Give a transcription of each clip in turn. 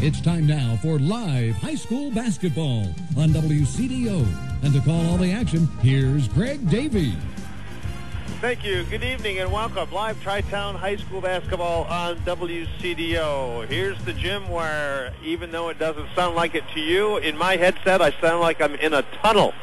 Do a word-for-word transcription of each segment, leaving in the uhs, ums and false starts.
It's time now for live high school basketball on W C D O. And to call all the action, here's Greg Davey. Thank you. Good evening and welcome. Live Tri-Town High School basketball on W C D O. Here's the gym where, even though it doesn't sound like it to you, in my headset I sound like I'm in a tunnel.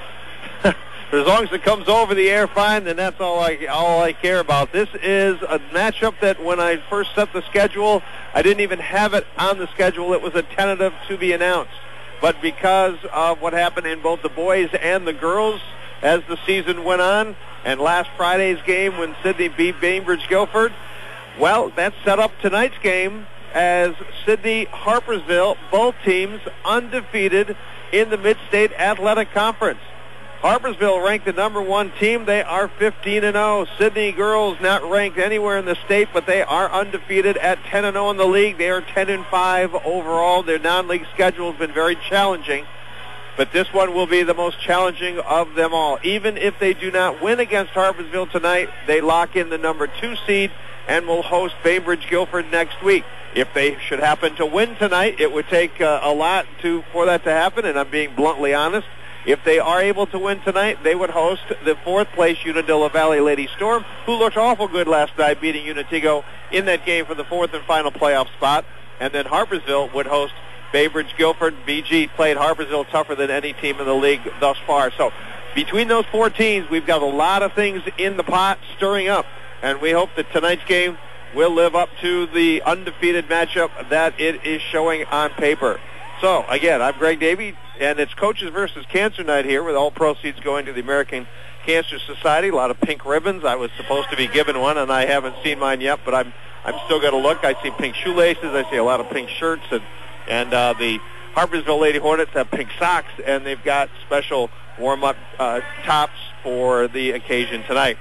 As long as it comes over the air fine, then that's all I all I care about. This is a matchup that when I first set the schedule, I didn't even have it on the schedule. It was a tentative to be announced. But because of what happened in both the boys and the girls as the season went on, and last Friday's game when Sidney beat Bainbridge Guilford, well, that set up tonight's game as Sidney Harpersville, both teams undefeated in the Mid-State Athletic Conference. Harpersville ranked the number one team. They are fifteen and oh. Sidney girls not ranked anywhere in the state, but they are undefeated at ten and oh in the league. They are ten and five overall. Their non-league schedule has been very challenging, but this one will be the most challenging of them all. Even if they do not win against Harpersville tonight, they lock in the number two seed and will host Bainbridge Guilford next week. If they should happen to win tonight, it would take uh, a lot to for that to happen, and I'm being bluntly honest. If they are able to win tonight, they would host the fourth place Unadilla Valley Lady Storm, who looked awful good last night, beating Unatigo in that game for the fourth and final playoff spot. And then Harpersville would host Bainbridge Guilford. B G played Harpersville tougher than any team in the league thus far. So between those four teams, we've got a lot of things in the pot stirring up. And we hope that tonight's game will live up to the undefeated matchup that it is showing on paper. So, again, I'm Greg Davey, and it's Coaches versus Cancer Night here with all proceeds going to the American Cancer Society. A lot of pink ribbons. I was supposed to be given one, and I haven't seen mine yet, but I'm I'm still going to look. I see pink shoelaces. I see a lot of pink shirts, and, and uh, the Harpersville Lady Hornets have pink socks, and they've got special warm-up uh, tops for the occasion tonight.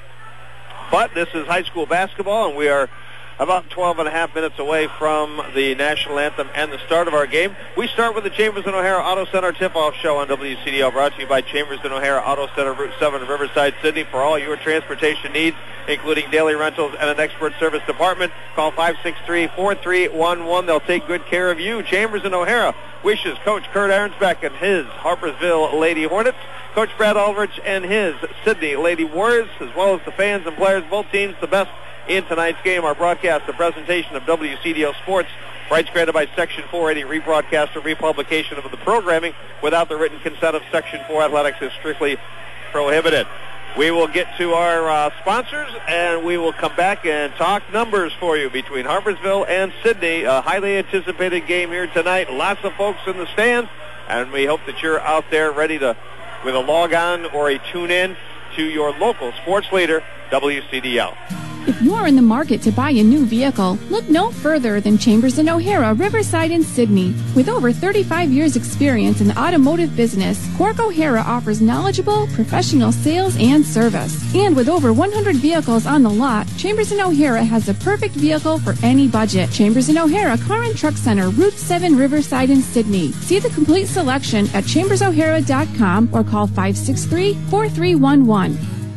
But this is high school basketball, and we are about twelve and a half minutes away from the national anthem and the start of our game. We start with the Chambers and O'Hara Auto Center tip-off show on W C D O, brought to you by Chambers and O'Hara Auto Center, Route seven, Riverside, Sydney. For all your transportation needs, including daily rentals and an expert service department, call five six three, four three one one. They'll take good care of you. Chambers and O'Hara wishes Coach Kurt Arnsbeck and his Harpersville Lady Hornets, Coach Brad Aldrich and his Sydney Lady Warriors, as well as the fans and players of both teams, the best in tonight's game. Our broadcast, a presentation of W C D O Sports, rights granted by Section four eighty, rebroadcast or republication of the programming without the written consent of Section four Athletics is strictly prohibited. We will get to our uh, sponsors, and we will come back and talk numbers for you between Harpersville and Sydney. A highly anticipated game here tonight. Lots of folks in the stands, and we hope that you're out there ready to, with a log on or a tune in to your local sports leader, W C D L. If you are in the market to buy a new vehicle, look no further than Chambers and O'Hara, Riverside, and Sydney. With over thirty-five years experience in the automotive business, Cork O'Hara offers knowledgeable, professional sales and service. And with over one hundred vehicles on the lot, Chambers and O'Hara has the perfect vehicle for any budget. Chambers and O'Hara Car and Truck Center, Route seven, Riverside, and Sydney. See the complete selection at chambers o'hara dot com or call five six three, four three one one.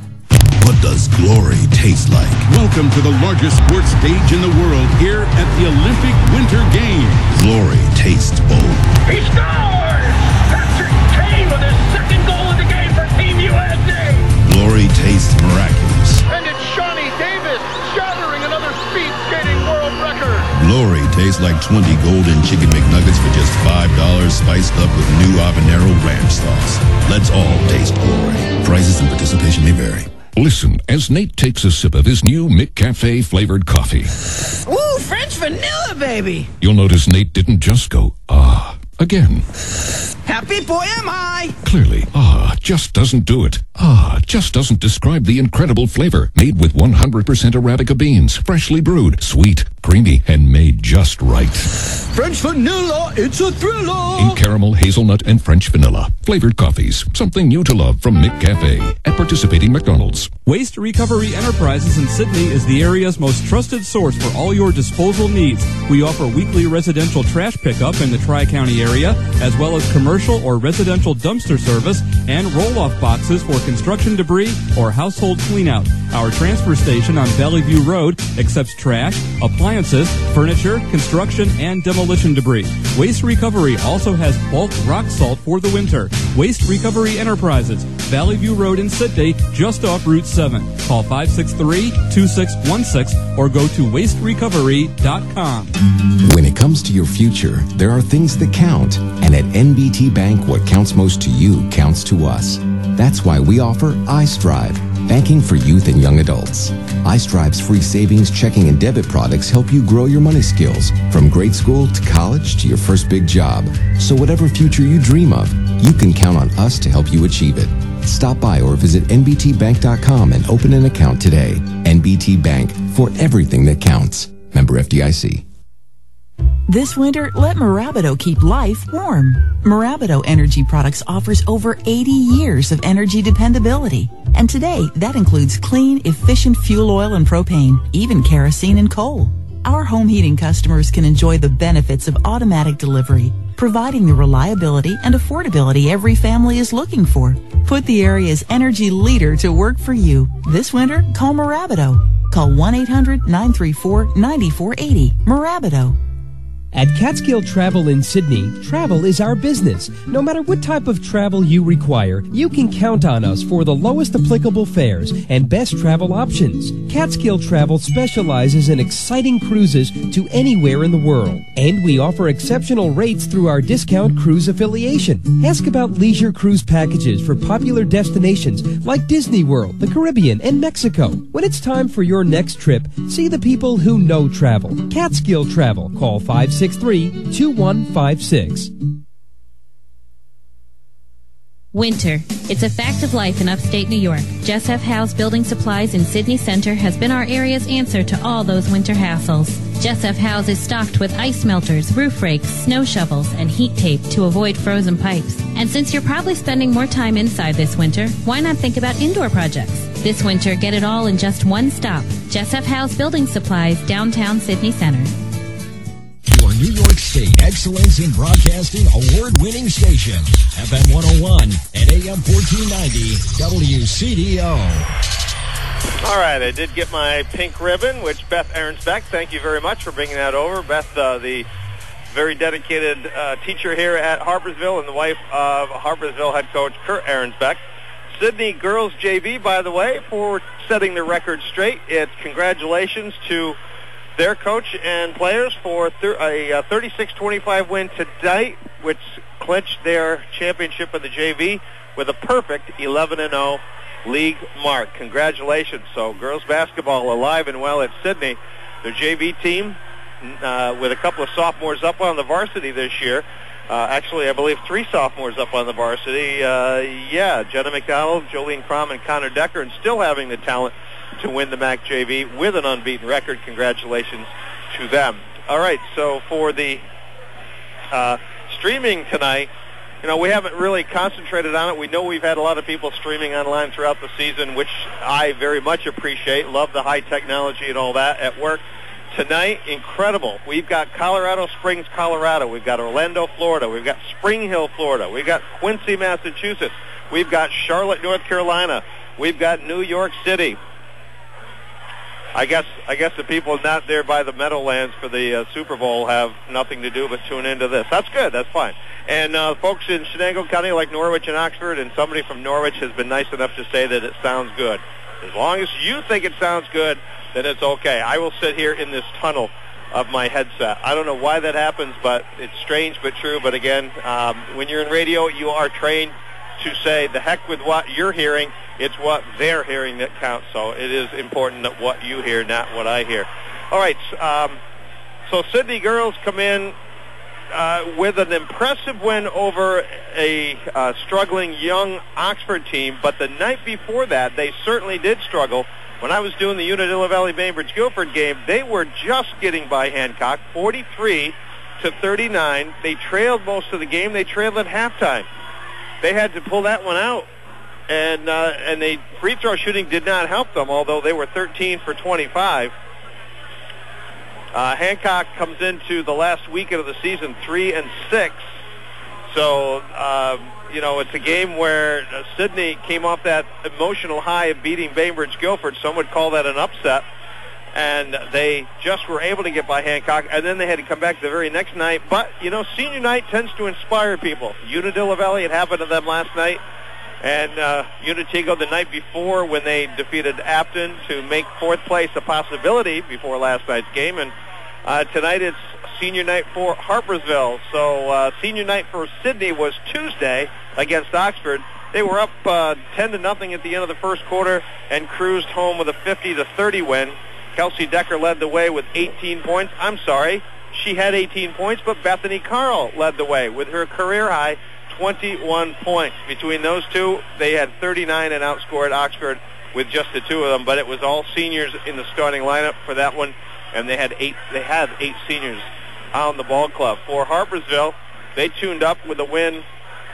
What does glory taste like? Welcome to the largest sports stage in the world here at the Olympic Winter Games. Glory tastes bold. He scores! Patrick Kane with his second goal of the game for Team U S A. Glory tastes miraculous. And it's Shawnee Davis shattering another speed skating world record. Glory tastes like twenty golden chicken McNuggets for just five dollars, spiced up with new habanero ranch sauce. Let's all taste glory. Prices and participation may vary. Listen as Nate takes a sip of his new McCafe flavored coffee. Ooh, French vanilla, baby. You'll notice Nate didn't just go, ah, again. Happy boy am I. Clearly, ah, just doesn't do it. Ah, just doesn't describe the incredible flavor. Made with one hundred percent Arabica beans, freshally brewed, sweet, creamy, and made just right. French vanilla, it's a thriller. In caramel, hazelnut, and French vanilla. Flavored coffees, something new to love from McCafe at participating McDonald's. Waste Recovery Enterprises in Sydney is the area's most trusted source for all your disposal needs. We offer weekly residential trash pickup in the Tri-County area, as well as commercial or residential dumpster service and roll-off boxes for construction debris or household cleanout. Our transfer station on Valley View Road accepts trash, appliances, appliances, furniture, construction, and demolition debris. Waste Recovery also has bulk rock salt for the winter. Waste Recovery Enterprises, Valley View Road in Sidney, just off Route seven. Call five six three, two six one six or go to waste recovery dot com. When it comes to your future, there are things that count. And at N B T Bank, what counts most to you counts to us. That's why we offer iStrive, banking for youth and young adults. iStrive's free savings, checking, and debit products help you grow your money skills from grade school to college to your first big job. So whatever future you dream of, you can count on us to help you achieve it. Stop by or visit N B T bank dot com and open an account today. N B T Bank, for everything that counts. Member F D I C. This winter, let Marabido keep life warm. Marabido Energy Products offers over eighty years of energy dependability. And today, that includes clean, efficient fuel oil and propane, even kerosene and coal. Our home heating customers can enjoy the benefits of automatic delivery, providing the reliability and affordability every family is looking for. Put the area's energy leader to work for you. This winter, call Marabido. Call one eight hundred, nine three four, nine four eight zero. Marabido. At Catskill Travel in Sydney, travel is our business. No matter what type of travel you require, you can count on us for the lowest applicable fares and best travel options. Catskill Travel specializes in exciting cruises to anywhere in the world. And we offer exceptional rates through our discount cruise affiliation. Ask about leisure cruise packages for popular destinations like Disney World, the Caribbean, and Mexico. When it's time for your next trip, see the people who know travel. Catskill Travel. Call five six three, two one five six. Winter. It's a fact of life in upstate New York. Jess F. Howe's Building Supplies in Sydney Center has been our area's answer to all those winter hassles. Jess F. Howe's is stocked with ice melters, roof rakes, snow shovels, and heat tape to avoid frozen pipes. And since you're probably spending more time inside this winter, why not think about indoor projects? This winter, get it all in just one stop. Jess F. Howe's Building Supplies, downtown Sydney Center. Your New York State Excellence in Broadcasting award-winning station, F M one oh one and A M fourteen ninety, W C D O. All right, I did get my pink ribbon, which Beth Ahrensbeck, thank you very much for bringing that over. Beth, uh, the very dedicated uh, teacher here at Harpersville and the wife of Harpersville head coach Kurt Ahrensbeck. Sydney girls J V, by the way, for setting the record straight. It's congratulations to their coach and players for thir- a uh, thirty-six twenty-five win tonight, which clinched their championship of the J V with a perfect eleven and oh league mark. Congratulations. So girls basketball alive and well at Sydney. Their J V team uh, with a couple of sophomores up on the varsity this year. Uh, actually, I believe three sophomores up on the varsity. Uh, yeah, Jenna McDonald, Jolene Crom, and Connor Decker, and still having the talent to win the M A C J V with an unbeaten record. Congratulations to them. All right, so for the uh, streaming tonight, you know, we haven't really concentrated on it. We know we've had a lot of people streaming online throughout the season, which I very much appreciate. Love the high technology and all that at work. Tonight, incredible. We've got Colorado Springs, Colorado. We've got Orlando, Florida. We've got Spring Hill, Florida. We've got Quincy, Massachusetts. We've got Charlotte, North Carolina. We've got New York City. I guess I guess the people not there by the Meadowlands for the uh, Super Bowl have nothing to do but tune into this. That's good. That's fine. And uh, folks in Shenango County like Norwich and Oxford, and somebody from Norwich has been nice enough to say that it sounds good. As long as you think it sounds good, then it's okay. I will sit here in this tunnel of my headset. I don't know why that happens, but it's strange but true. But again, um, when you're in radio, you are trained to say, the heck with what you're hearing. It's what they're hearing that counts. So it is important that what you hear, not what I hear. All right. Um, so Sydney girls come in uh, with an impressive win over a uh, struggling young Oxford team. But the night before that, they certainly did struggle. When I was doing the Unadilla Valley Bainbridge Guilford game, they were just getting by Hancock, forty-three to thirty-nine. They trailed most of the game. They trailed at halftime. They had to pull that one out, and uh, and the free throw shooting did not help them, although they were thirteen for twenty-five. Uh, Hancock comes into the last weekend of the season three and six. So uh, you know, it's a game where uh, Sydney came off that emotional high of beating Bainbridge Guilford. Some would call that an upset. and they just were able to get by Hancock, and then they had to come back the very next night. But, you know, senior night tends to inspire people. Unadilla Valley, it happened to them last night, and uh, Unatigo the night before when they defeated Apton to make fourth place a possibility before last night's game. And uh, tonight it's senior night for Harpersville. So uh, senior night for Sidney was Tuesday against Oxford. They were up uh, ten to nothing at the end of the first quarter and cruised home with a fifty to thirty win. Kelsey Decker led the way with eighteen points. I'm sorry, she had eighteen points, but Bethany Carl led the way with her career high twenty-one points. Between those two, they had thirty-nine and outscored Oxford with just the two of them, but it was all seniors in the starting lineup for that one, and they had eight they had eight seniors on the ball club. For Harpersville, they tuned up with a win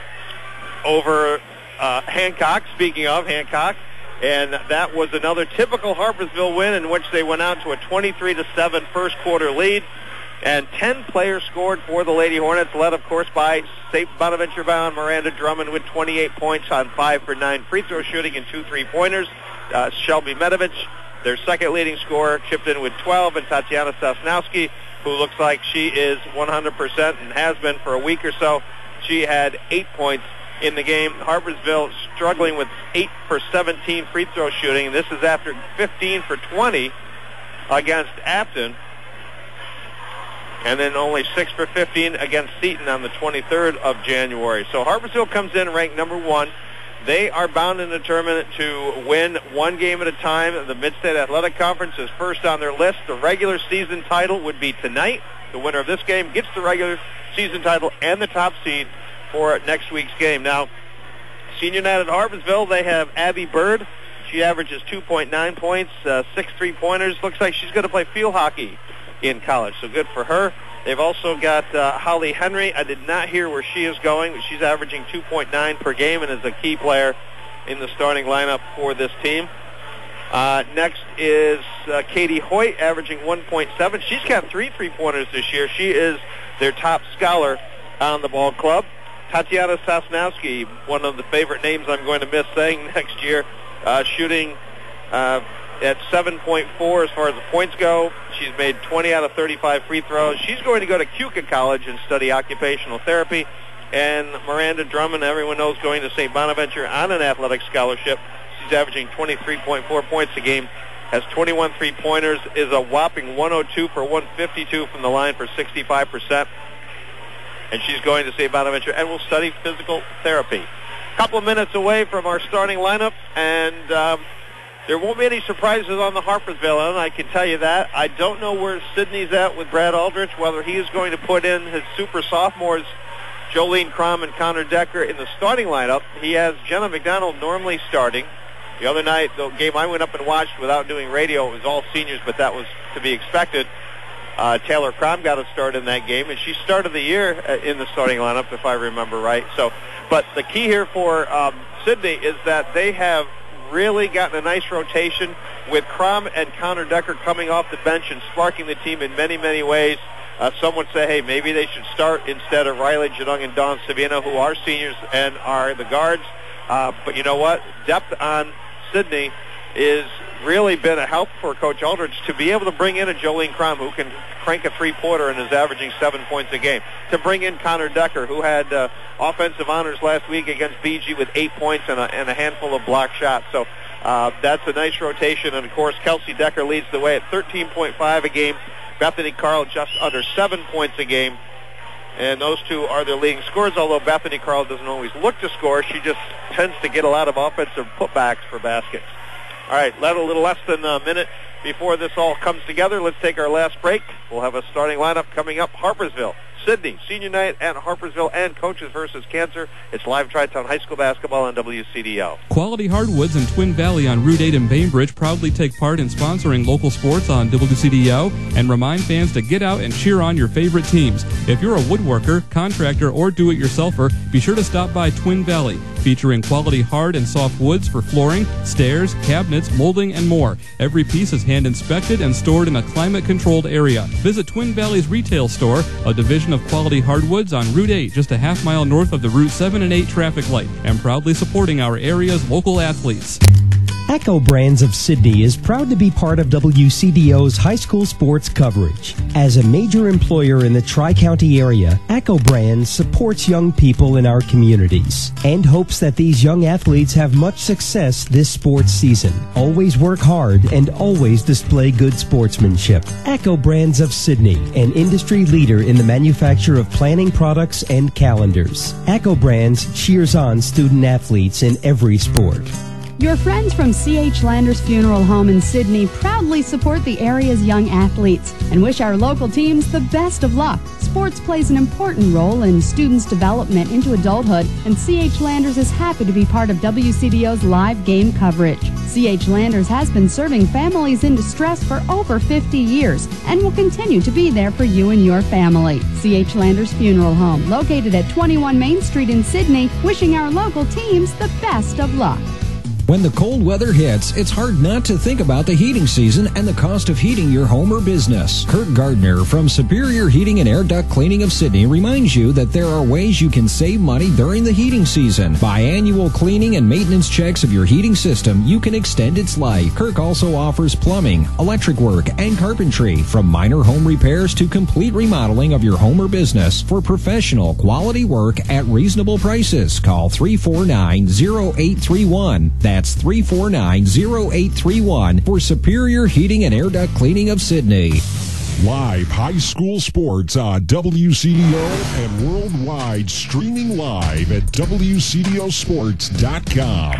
over uh, Hancock, speaking of Hancock, and that was another typical Harpersville win in which they went out to a twenty-three to seven first quarter lead, and ten players scored for the Lady Hornets, led, of course, by Saint Bonaventure bound Miranda Drummond with twenty-eight points on five for nine free throw shooting and two three-pointers. Uh, Shelby Medovich, their second leading scorer, chipped in with twelve, and Tatiana Sosnowski, who looks like she is one hundred percent and has been for a week or so, she had eight points in the game. Harpersville struggling with eight for seventeen free throw shooting. This is after fifteen for twenty against Apton, and then only six for fifteen against Seton on the twenty-third of January. So Harpersville comes in ranked number one. They are bound in the tournament to win one game at a time. The Mid-State Athletic Conference is first on their list. The regular season title would be tonight. The winner of this game gets the regular season title and the top seed for next week's game. Now, senior night at Harpersville, they have Abby Bird. She averages two point nine points, uh, six three-pointers. Looks like she's going to play field hockey in college, so good for her. They've also got uh, Holly Henry. I did not hear where she is going, but she's averaging two point nine per game and is a key player in the starting lineup for this team. Uh, next is uh, Katie Hoyt, averaging one point seven. She's got three three-pointers this year. She is their top scholar on the ball club. Tatiana Sosnowski, one of the favorite names I'm going to miss saying next year, uh, shooting uh, at seven point four as far as the points go. She's made twenty out of thirty-five free throws. She's going to go to Keuka College and study occupational therapy. And Miranda Drummond, everyone knows, going to Saint Bonaventure on an athletic scholarship. She's averaging twenty-three point four points a game, has twenty-one three-pointers, is a whopping one oh two for one fifty-two from the line for sixty-five percent. And she's going to Saint Bonaventure and will study physical therapy. A couple of minutes away from our starting lineup, and um, there won't be any surprises on the Harpersville end, I can tell you that. I don't know where Sidney's at with Brad Aldrich, whether he is going to put in his super sophomores, Jolene Crom and Connor Decker, in the starting lineup. He has Jenna McDonald normally starting. The other night, the game I went up and watched without doing radio, it was all seniors, but that was to be expected. Uh, Taylor Crom got a start in that game, and she started the year in the starting lineup, if I remember right. So, but the key here for um, Sidney is that they have really gotten a nice rotation with Crom and Connor Decker coming off the bench and sparking the team in many, many ways. Uh, some would say, hey, maybe they should start instead of Riley Jadung and Dawn Savino, who are seniors and are the guards. Uh, but you know what? Depth on Sidney is really been a help for Coach Aldrich to be able to bring in a Jolene Crom who can crank a three-pointer and is averaging seven points a game. To bring in Connor Decker, who had uh, offensive honors last week against B G with eight points and a, and a handful of block shots. So uh, that's a nice rotation. And, of course, Kelsey Decker leads the way at thirteen point five a game. Bethany Carl just under seven points a game. And those two are their leading scorers, although Bethany Carl doesn't always look to score. She just tends to get a lot of offensive putbacks for baskets. All right, let a little less than a minute before this all comes together. Let's take our last break. We'll have a starting lineup coming up. Harpersville, Sidney, senior night at Harpersville, and Coaches versus Cancer. It's live Tri-Town High School basketball on W C D O. Quality Hardwoods in Twin Valley on Route eight in Bainbridge proudly take part in sponsoring local sports on W C D O and remind fans to get out and cheer on your favorite teams. If you're a woodworker, contractor, or do-it-yourselfer, be sure to stop by Twin Valley, featuring quality hard and soft woods for flooring, stairs, cabinets, molding, and more. Every piece is hand-inspected and stored in a climate-controlled area. Visit Twin Valley's retail store, a division of Quality Hardwoods on Route eight, just a half mile north of the Route seven and eight traffic light, and proudly supporting our area's local athletes. Echo Brands of Sydney is proud to be part of W C D O's high school sports coverage. As a major employer in the Tri-County area, Echo Brands supports young people in our communities and hopes that these young athletes have much success this sports season. Always work hard and always display good sportsmanship. Echo Brands of Sydney, an industry leader in the manufacture of planning products and calendars. Echo Brands cheers on student athletes in every sport. Your friends from C H Landers Funeral Home in Sydney proudly support the area's young athletes and wish our local teams the best of luck. Sports plays an important role in students' development into adulthood, and C H Landers is happy to be part of W C D O's live game coverage. C H Landers has been serving families in distress for over fifty years and will continue to be there for you and your family. C H Landers Funeral Home, located at twenty-one Main Street in Sydney, wishing our local teams the best of luck. When the cold weather hits, it's hard not to think about the heating season and the cost of heating your home or business. Kurt Gardner from Superior Heating and Air Duct Cleaning of Sydney reminds you that there are ways you can save money during the heating season. By annual cleaning and maintenance checks of your heating system, you can extend its life. Kirk also offers plumbing, electric work, and carpentry, from minor home repairs to complete remodeling of your home or business. For professional, quality work at reasonable prices, call three four nine, zero eight three one. That's That's three four nine, zero eight three one for Superior Heating and Air Duct Cleaning of Sydney. Live high school sports on W C D O and worldwide, streaming live at W C D O sports dot com.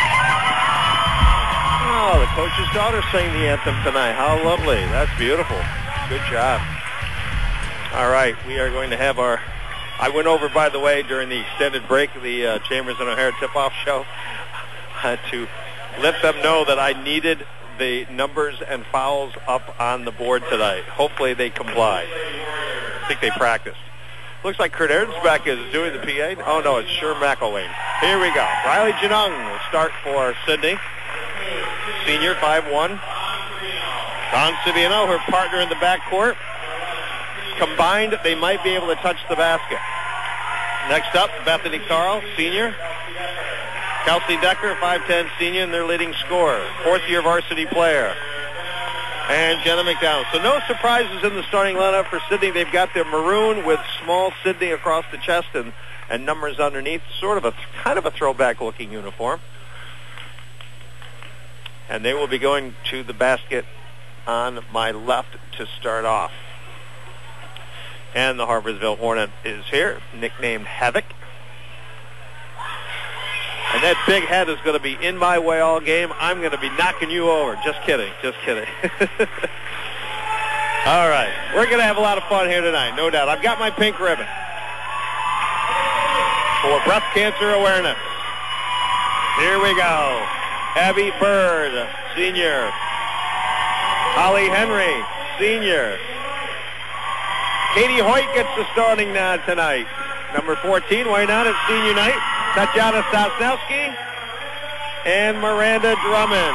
Oh, the coach's daughter sang the anthem tonight. How lovely. That's beautiful. Good job. All right, we are going to have our... I went over, by the way, during the extended break of the uh, Chambers and O'Hara tip-off show, Uh, to let them know that I needed the numbers and fouls up on the board tonight. Hopefully they comply. I think they practiced. Looks like Kurt Erdensbeck is doing the P A. Oh, no, it's Sherm McElwain. Here we go. Riley Janung will start for Sydney. Senior, five one. Don Savino, her partner in the backcourt. Combined, they might be able to touch the basket. Next up, Bethany Carl, senior. Kelsey Decker, five ten senior, and their leading scorer. Fourth-year varsity player. And Jenna McDowell. So no surprises in the starting lineup for Sydney. They've got their maroon with small Sydney across the chest and, and numbers underneath. Sort of a kind of a throwback-looking uniform. And they will be going to the basket on my left to start off. And the Harpersville Hornet is here, nicknamed Havoc. And that big head is going to be in my way all game. I'm going to be knocking you over. Just kidding. Just kidding. All right. We're going to have a lot of fun here tonight, no doubt. I've got my pink ribbon for breast cancer awareness. Here we go. Abby Bird, senior. Holly Henry, senior. Katie Hoyt gets the starting nod tonight. Number fourteen, weighing out at senior night. Tatjana Sosnowski and Miranda Drummond.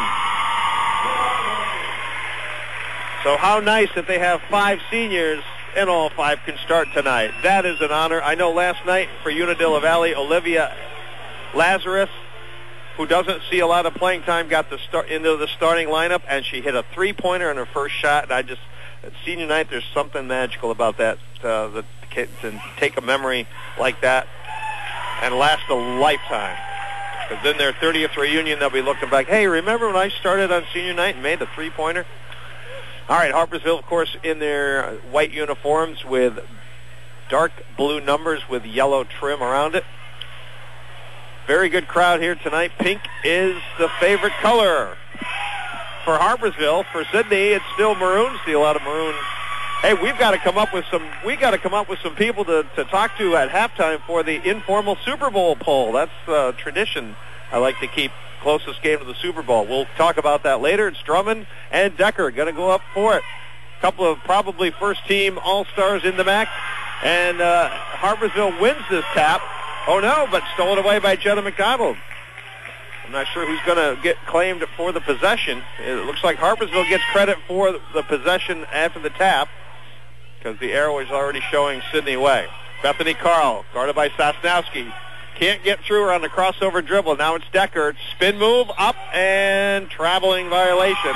So how nice that they have five seniors and all five can start tonight. That is an honor. I know last night for Unadilla Valley, Olivia Lazarus, who doesn't see a lot of playing time, got the start into the starting lineup, and she hit a three-pointer in her first shot. And I just, at senior night, there's something magical about that, uh, that kids can take a memory like that and last a lifetime. Because then their thirtieth reunion, they'll be looking back, hey, remember when I started on senior night and made a three-pointer? All right, Harpersville, of course, in their white uniforms with dark blue numbers with yellow trim around it. Very good crowd here tonight. Pink is the favorite color for Harpersville. For Sydney, it's still maroon. See a lot of maroon. Hey, we've got to come up with some. We got to come up with some people to, to talk to at halftime for the informal Super Bowl poll. That's uh, tradition I like to keep. Closest game to the Super Bowl. We'll talk about that later. It's Drummond and Decker going to go up for it. A couple of probably first-team All-Stars in the back, and uh, Harpersville wins this tap. Oh no, but stolen away by Jenna McDonald. I'm not sure who's going to get claimed for the possession. It looks like Harpersville gets credit for the possession after the tap, because the arrow is already showing Sydney way. Bethany Carl, guarded by Sosnowski. Can't get through her on the crossover dribble. Now it's Decker. Spin move up and traveling violation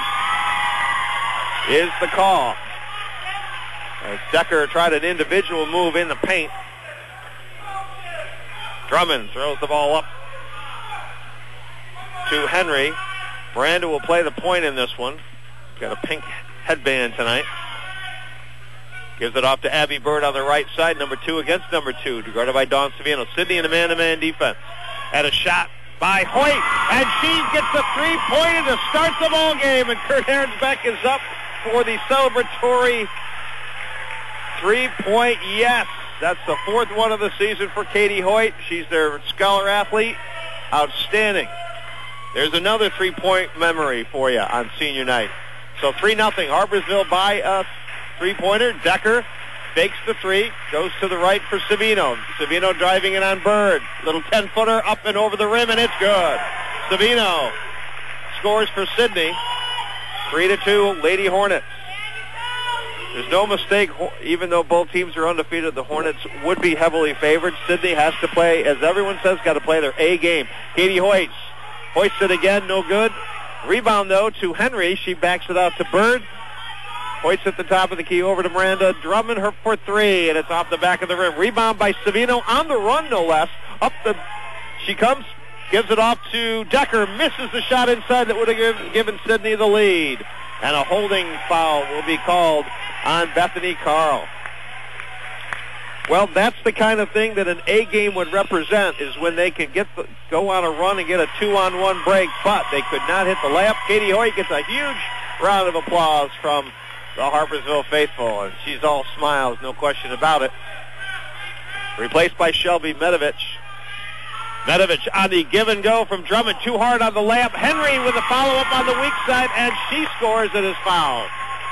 is the call. As Decker tried an individual move in the paint. Drummond throws the ball up to Henry. Miranda will play the point in this one. Got a pink headband tonight. Gives it off to Abby Bird on the right side. Number two against number two. Guarded by Dawn Savino. Sidney in a man-to-man defense. At a shot by Hoyt. And she gets a three-pointer to start the ball game. And Kurt Herensbeck is up for the celebratory three-point yes. That's the fourth one of the season for Katie Hoyt. She's their scholar athlete. Outstanding. There's another three-point memory for you on senior night. So three nothing. Harpersville by a three-pointer. Decker fakes the three. Goes to the right for Savino. Savino driving it on Bird. Little ten-footer up and over the rim, and it's good. Savino scores for Sidney. Three to two, Lady Hornets. There's no mistake, even though both teams are undefeated, the Hornets would be heavily favored. Sidney has to play, as everyone says, got to play their A game. Katie Hoyt hoists it again, no good. Rebound, though, to Henry. She backs it out to Bird. Hoyt's at the top of the key over to Miranda. Drummond her for three, and it's off the back of the rim. Rebound by Savino on the run, no less. Up the, she comes, gives it off to Decker. Misses the shot inside that would have given, given Sidney the lead. And a holding foul will be called on Bethany Carl. Well, that's the kind of thing that an A game would represent, is when they can get the, go on a run and get a two-on-one break, but they could not hit the layup. Katie Hoyt gets a huge round of applause from the Harpersville faithful, and she's all smiles, no question about it. Replaced by Shelby Medovich. Medovich on the give and go from Drummond, too hard on the layup. Henry with a follow-up on the weak side, and she scores and is fouled.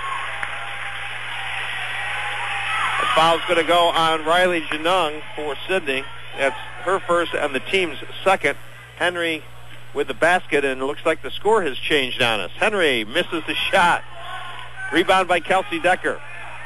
The foul's going to go on Riley Janung for Sidney. That's her first and the team's second. Henry with the basket, and it looks like the score has changed on us. Henry misses the shot. Rebound by Kelsey Decker.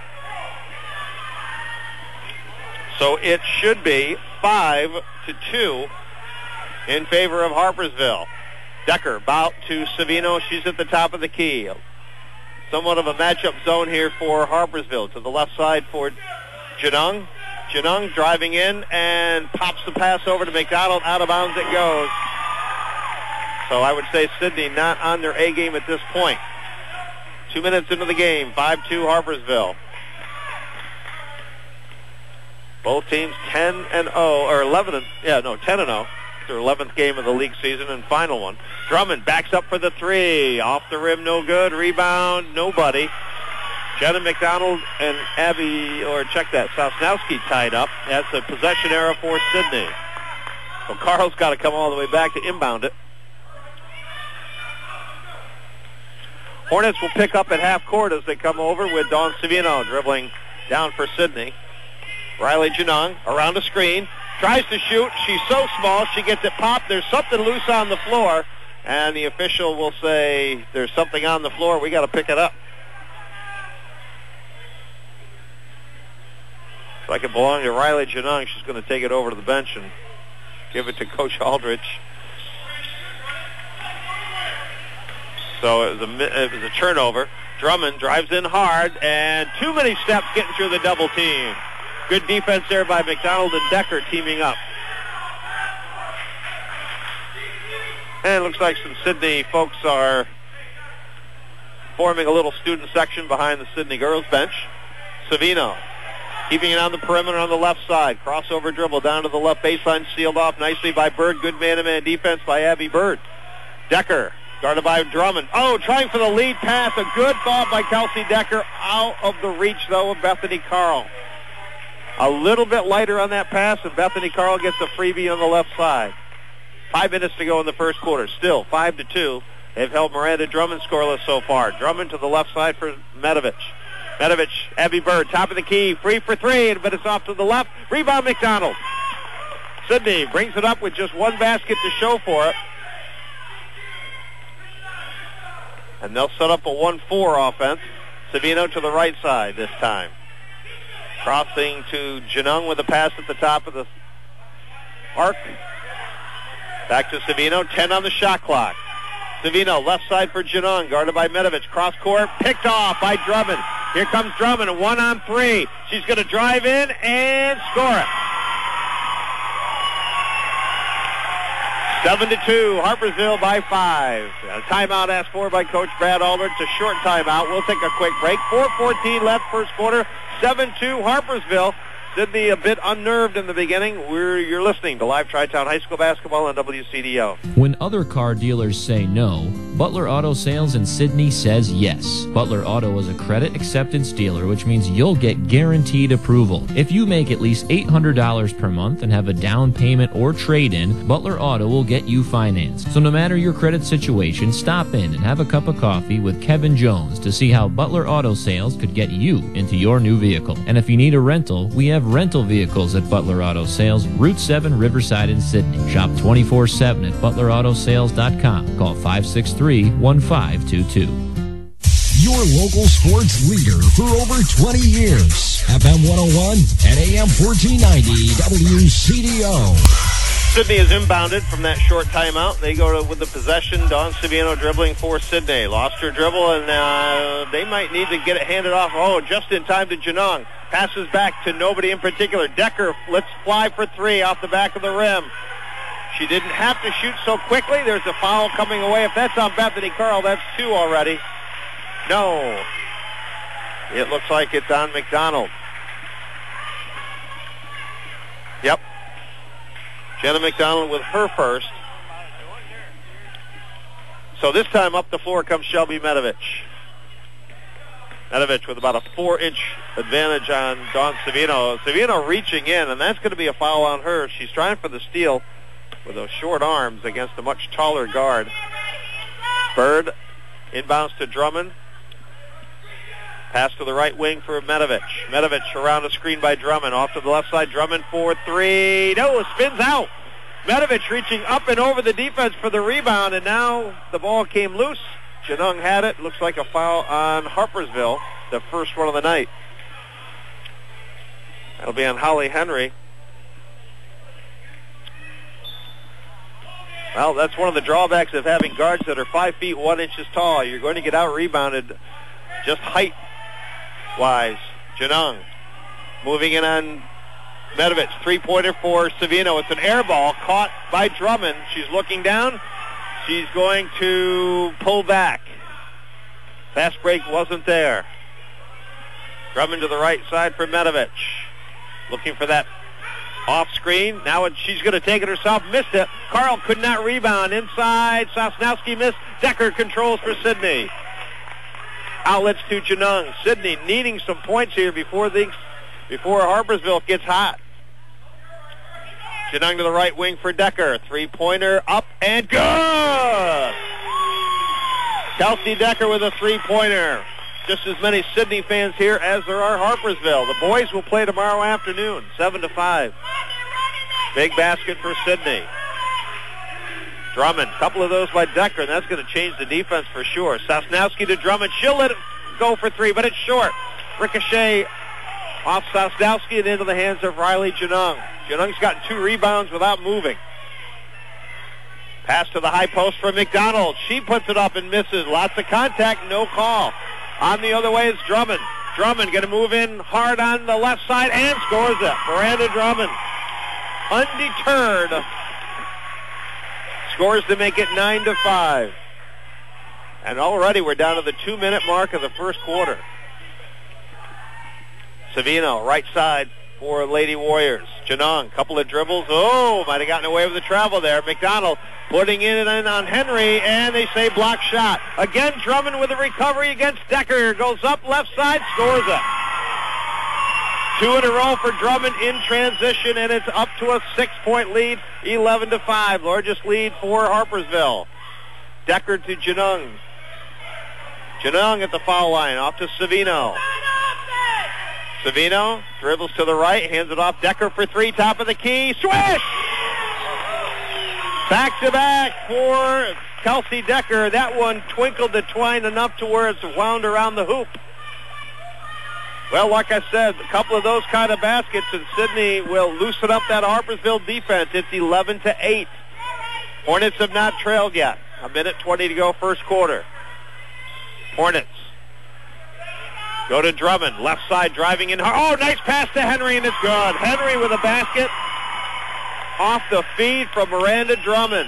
So it should be five to two in favor of Harpersville. Decker bout to Savino. She's at the top of the key. Somewhat of a matchup zone here for Harpersville. To the left side for Janung. Janung driving in and pops the pass over to McDonald. Out of bounds it goes. So I would say Sidney not on their A game at this point. Two minutes into the game, five two Harpersville. Both teams ten and oh, or eleven and, yeah, no, ten and oh. Their eleventh game of the league season and final one. Drummond backs up for the three. Off the rim, no good. Rebound, nobody. Jenna McDonald and Abby, or check that, Sosnowski tied up. That's a possession error for Sidney. So Carl's got to come all the way back to inbound it. Hornets will pick up at half court as they come over with Dawn Savino dribbling down for Sidney. Riley Janung around a screen. Tries to shoot. She's so small, she gets it popped. There's something loose on the floor, and the official will say there's something on the floor. We got to pick it up. Like it belonged to Riley Janung. She's going to take it over to the bench and give it to Coach Aldrich. So it was a, it was a turnover. Drummond drives in hard, and too many steps getting through the double team. Good defense there by McDonald and Decker teaming up. And it looks like some Sidney folks are forming a little student section behind the Sidney girls bench. Savino keeping it on the perimeter on the left side. Crossover dribble down to the left baseline, sealed off nicely by Bird. Good man-to-man defense by Abby Bird. Decker guarded by Drummond. Oh, trying for the lead pass. A good thought by Kelsey Decker. Out of the reach, though, of Bethany Carl. A little bit lighter on that pass, and Bethany Carl gets a freebie on the left side. Five minutes to go in the first quarter. Still five to two. They've held Miranda Drummond scoreless so far. Drummond to the left side for Medovich. Medovich, Abby Bird, top of the key, free for three, but it's off to the left. Rebound McDonald. Sidney brings it up with just one basket to show for it. And they'll set up a one four offense. Savino to the right side this time. Crossing to Janung with a pass at the top of the arc. Back to Savino, ten on the shot clock. Savino, left side for Janung, guarded by Medovich. Cross court, picked off by Drummond. Here comes Drummond, one on three. She's going to drive in and score it. Seven to two, Harpersville by five. A timeout asked for by Coach Brad Aldrich. It's a short timeout. We'll take a quick break. four fourteen left first quarter. seven two Harpersville. Sidney a bit unnerved in the beginning. We're, you're listening to Live Tri-Town High School Basketball on W C D O. When other car dealers say no, Butler Auto Sales in Sidney says yes. Butler Auto is a credit acceptance dealer, which means you'll get guaranteed approval. If you make at least eight hundred dollars per month and have a down payment or trade-in, Butler Auto will get you financed. So no matter your credit situation, stop in and have a cup of coffee with Kevin Jones to see how Butler Auto Sales could get you into your new vehicle. And if you need a rental, we have rental vehicles at Butler Auto Sales, Route seven, Riverside in Sidney. Shop twenty-four seven at butler auto sales dot com. Call five six three, one five two two. Your local sports leader for over twenty years. F M one oh one and A M fourteen ninety W C D O. Sidney is inbounded from that short timeout. They go to, with the possession. Dawn Savino dribbling for Sidney. Lost her dribble, and uh, they might need to get it handed off. Oh, just in time to Janong. Passes back to nobody in particular. Decker lets fly for three off the back of the rim. She didn't have to shoot so quickly. There's a foul coming away. If that's on Bethany Carl, that's two already. No. It looks like it's on McDonald. Yep. Jenna McDonald with her first. So this time up the floor comes Shelby Medovich. Medovich with about a four-inch advantage on Dawn Savino. Savino reaching in, and that's going to be a foul on her. She's trying for the steal with those short arms against a much taller guard. Bird inbounds to Drummond. Pass to the right wing for Medovich. Medovich around a screen by Drummond. Off to the left side. Drummond for three. No, spins out. Medovich reaching up and over the defense for the rebound, and now the ball came loose. Janung had it. Looks like a foul on Harpersville, the first one of the night. That'll be on Holly Henry. Well, that's one of the drawbacks of having guards that are five feet one inches tall. You're going to get out rebounded just height wise. Janung moving in on Medovich. Three-pointer for Savino. It's an air ball caught by Drummond. She's looking down. She's going to pull back. Fast break wasn't there. Drummond to the right side for Medovich. Looking for that off screen. Now she's going to take it herself. Missed it. Carl could not rebound. Inside. Sosnowski missed. Decker controls for Sidney. Outlets to Janung. Sidney needing some points here before the before Harpersville gets hot. Janung to the right wing for Decker. Three-pointer up and good! Kelsey Decker with a three-pointer. Just as many Sidney fans here as there are Harpersville. The boys will play tomorrow afternoon, seven to five. Big basket for Sidney. Drummond, a couple of those by Decker, and that's going to change the defense for sure. Sosnowski to Drummond. She'll let it go for three, but it's short. Ricochet off Sosnowski and into the hands of Riley Janung. Janung's gotten two rebounds without moving. Pass to the high post for McDonald. She puts it up and misses. Lots of contact, no call. On the other way is Drummond. Drummond going to move in hard on the left side and scores it. Miranda Drummond, undeterred, scores to make it nine to five. And already we're down to the two-minute mark of the first quarter. Savino, right side for Lady Warriors. Janung, couple of dribbles. Oh, might have gotten away with the travel there. McDonald putting it in on Henry, and they say block shot. Again, Drummond with a recovery against Decker. Goes up left side, scores it. Two in a row for Drummond in transition, and it's up to a six-point lead, eleven to five. Largest lead for Harpersville. Decker to Janung. Janung at the foul line, off to Savino. Savino dribbles to the right, hands it off. Decker for three, top of the key. Swish! Back-to-back for Kelsey Decker. That one twinkled the twine enough to where it's wound around the hoop. Well, like I said, a couple of those kind of baskets, and Sidney will loosen up that Harpersville defense. It's eleven to eight. Hornets have not trailed yet. A minute twenty to go, first quarter. Hornets go to Drummond, left side, driving in. Oh, nice pass to Henry, and it's good. Henry with a basket off the feed from Miranda Drummond.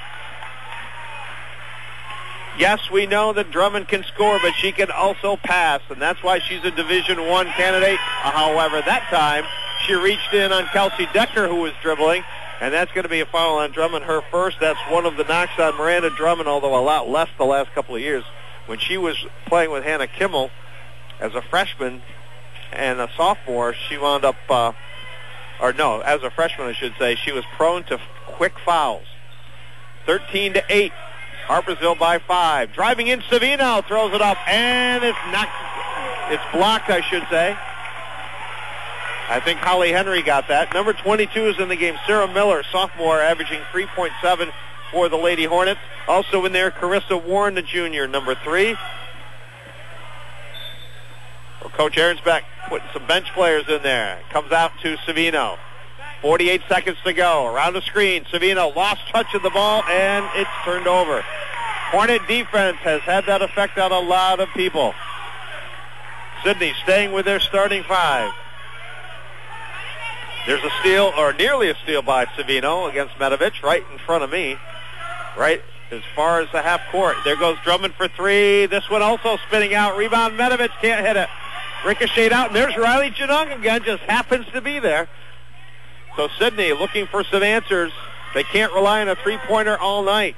Yes, we know that Drummond can score, but she can also pass, and that's why she's a Division One candidate. However, that time she reached in on Kelsey Decker, who was dribbling, and that's going to be a foul on Drummond, her first. That's one of the knocks on Miranda Drummond, although a lot less the last couple of years. When she was playing with Hannah Kimmel as a freshman and a sophomore, she wound up, uh, or no, as a freshman I should say, she was prone to quick fouls. thirteen to eight. Harpersville by five. Driving in, Savino throws it up, and it's knocked, it's blocked, I should say. I think Holly Henry got that. Number twenty-two is in the game. Sarah Miller, sophomore, averaging three point seven for the Lady Hornets. Also in there, Carissa Warren, the junior, number three. Well, Coach Ahrensbeck putting some bench players in there. Comes out to Savino. forty-eight seconds to go. Around the screen, Savino lost touch of the ball, and it's turned over. Hornet defense has had that effect on a lot of people. Sidney staying with their starting five. There's a steal, or nearly a steal by Savino against Medovich, right in front of me, right as far as the half court. There goes Drummond for three. This one also spinning out. Rebound, Medovich can't hit it. Ricochet out, and there's Riley Janung again, just happens to be there. So Sidney looking for some answers. They can't rely on a three-pointer all night.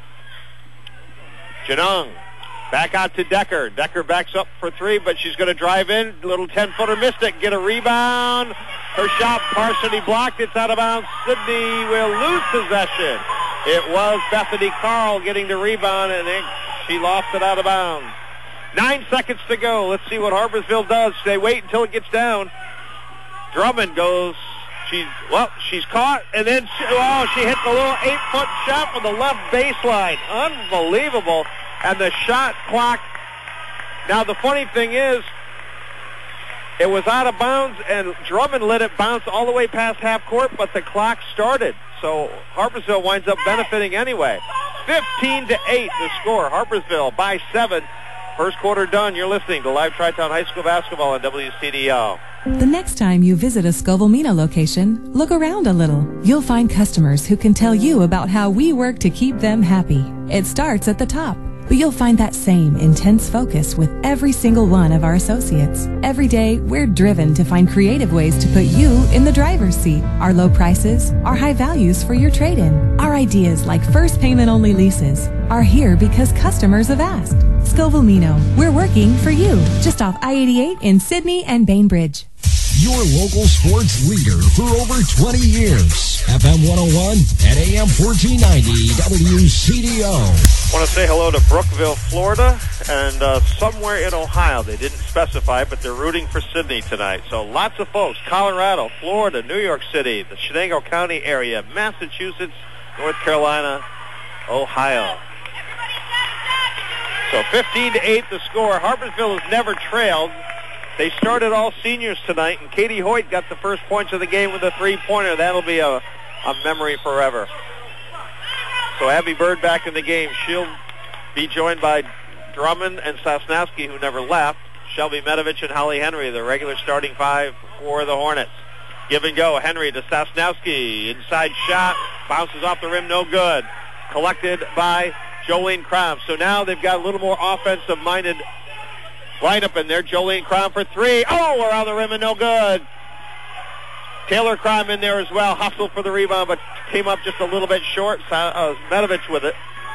Janung back out to Decker. Decker backs up for three, but she's going to drive in. Little ten-footer missed it. Get a rebound. Her shot partially blocked. It's out of bounds. Sidney will lose possession. It was Bethany Carl getting the rebound, and it, she lost it out of bounds. Nine seconds to go. Let's see what Harpersville does. They wait until it gets down. Drummond goes... She's, well, she's caught, and then, she, oh, she hits a little eight-foot shot from the left baseline. Unbelievable. And the shot clock. Now, the funny thing is, it was out of bounds, and Drummond let it bounce all the way past half court, but the clock started. So Harpersville winds up benefiting anyway. fifteen to eight the score. Harpersville by seven. First quarter done. You're listening to Live Tri-Town High School Basketball on W C D O. The next time you visit a Scoville-Mena location, look around a little. You'll find customers who can tell you about how we work to keep them happy. It starts at the top, but you'll find that same intense focus with every single one of our associates. Every day, we're driven to find creative ways to put you in the driver's seat. Our low prices, our high values for your trade-in, our ideas like first payment-only leases are here because customers have asked. Scoville-Mena, we're working for you. Just off I eighty-eight in Sydney and Bainbridge. Your local sports leader for over twenty years. F M one oh one and A M fourteen ninety W C D O. I want to say hello to Brookville, Florida, and uh, somewhere in Ohio. They didn't specify, but they're rooting for Sidney tonight. So lots of folks, Colorado, Florida, New York City, the Shenango County area, Massachusetts, North Carolina, Ohio. So fifteen to eight the score. Harpersville has never trailed. They started all seniors tonight, and Katie Hoyt got the first points of the game with a three-pointer. That'll be a, a memory forever. So Abby Bird back in the game. She'll be joined by Drummond and Sosnowski, who never left. Shelby Medovich and Holly Henry, the regular starting five for the Hornets. Give and go. Henry to Sosnowski. Inside shot. Bounces off the rim. No good. Collected by Jolene Crom. So now they've got a little more offensive-minded lineup in there. Jolene Crom for three. Oh, around the rim and no good. Taylor Crom in there as well. Hustled for the rebound, but came up just a little bit short. Uh, Medovich with it.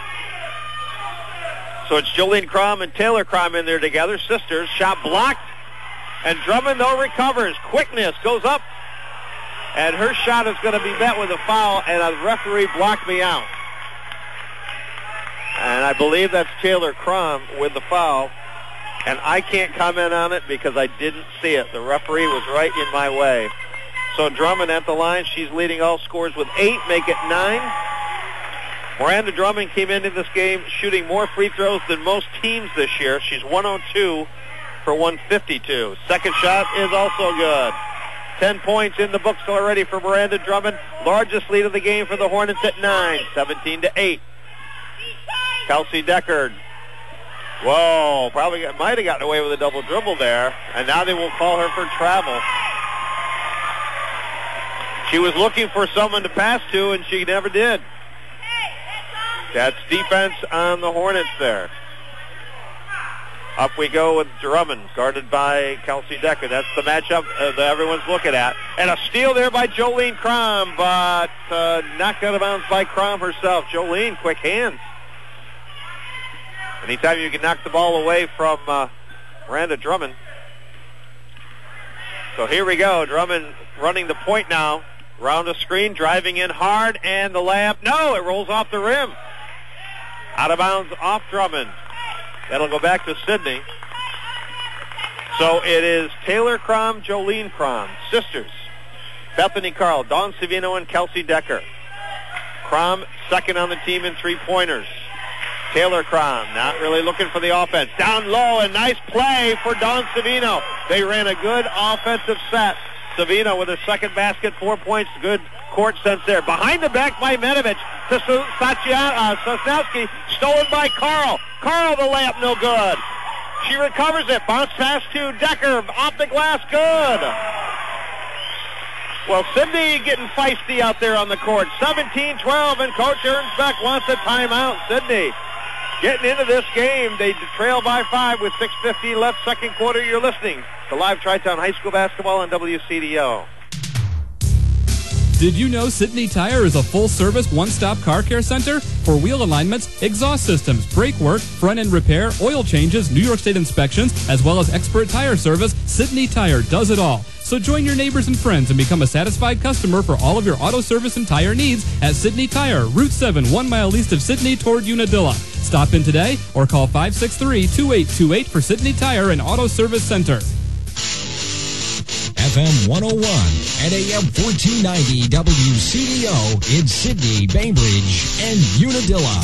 So it's Jolene Crom and Taylor Crom in there together. Sisters. Shot blocked. And Drummond, though, recovers. Quickness goes up. And her shot is going to be met with a foul, and a referee blocked me out. And I believe that's Taylor Crom with the foul. And I can't comment on it because I didn't see it. The referee was right in my way. So Drummond at the line. She's leading all scores with eight, make it nine. Miranda Drummond came into this game shooting more free throws than most teams this year. She's one oh two for one fifty-two. Second shot is also good. Ten points in the books already for Miranda Drummond. Largest lead of the game for the Hornets at nine, seventeen to eight. Kelsey Decker. Whoa, probably got, might have gotten away with a double dribble there. And now they will call her for travel. She was looking for someone to pass to, and she never did. That's defense on the Hornets there. Up we go with Drummond, guarded by Kelsey Decker. That's the matchup uh, that everyone's looking at. And a steal there by Jolene Crom, but uh, knocked out of bounds by Crom herself. Jolene, quick hands. Anytime you can knock the ball away from uh, Miranda Drummond. So here we go. Drummond running the point now. Round the screen, driving in hard, and the layup. No, it rolls off the rim. Out of bounds off Drummond. That'll go back to Sydney. So it is Taylor Crom, Jolene Crom, sisters. Bethany Carl, Dawn Savino, and Kelsey Decker. Crom second on the team in three-pointers. Taylor Crom not really looking for the offense. Down low, and nice play for Dawn Savino. They ran a good offensive set. Savino with her second basket, four points, good court sense there. Behind the back by Medovich to uh, Sosnowski, stolen by Carl. Carl, the layup, no good. She recovers it, bounce pass to Decker, off the glass, good. Well, Sydney getting feisty out there on the court. seventeen twelve, and Coach Ernsbeck wants a timeout. Sydney getting into this game. They trail by five with six fifty left, second quarter. You're listening to Live Tri-Town High School Basketball on W C D O. Did you know Sydney Tire is a full-service, one-stop car care center for wheel alignments, exhaust systems, brake work, front-end repair, oil changes, New York State inspections, as well as expert tire service? Sydney Tire does it all. So join your neighbors and friends and become a satisfied customer for all of your auto service and tire needs at Sydney Tire, Route seven, one mile east of Sydney toward Unadilla. Stop in today or call five six three, two eight two eight for Sydney Tire and Auto Service Center. F M one oh one and A M fourteen ninety W C D O in Sydney, Bainbridge, and Unadilla.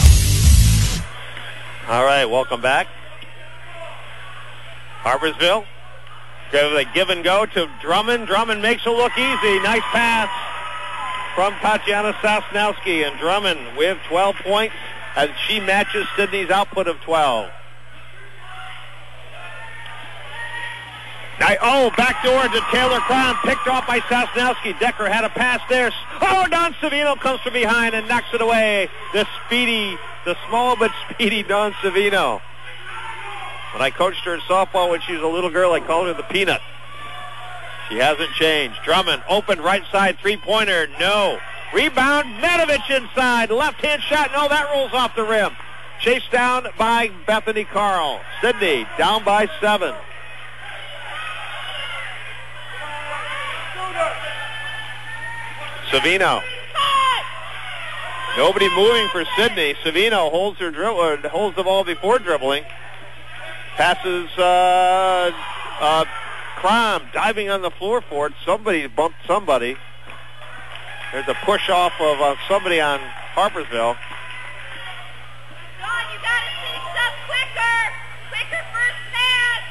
All right, welcome back. Harpersville. Give a give and go to Drummond. Drummond makes it look easy. Nice pass from Tatiana Sosnowski. And Drummond with twelve points as she matches Sydney's output of twelve. Now, oh, backdoor to Taylor Crom, picked off by Sosnowski. Decker had a pass there. Oh, Dawn Savino comes from behind and knocks it away. The speedy, the small but speedy Dawn Savino. When I coached her in softball when she was a little girl, I called her the Peanut. She hasn't changed. Drummond, open right side three-pointer. No. Rebound, Medovich inside. Left-hand shot. No, that rolls off the rim. Chased down by Bethany Carl. Sydney down by seven. Savino. Nobody moving for Sydney. Savino holds her dribble, holds the ball before dribbling. Passes uh, uh, Crom diving on the floor for it. Somebody bumped somebody. There's a push off of uh, somebody on Harpersville. John, you gotta finish up quicker. Quicker first pass.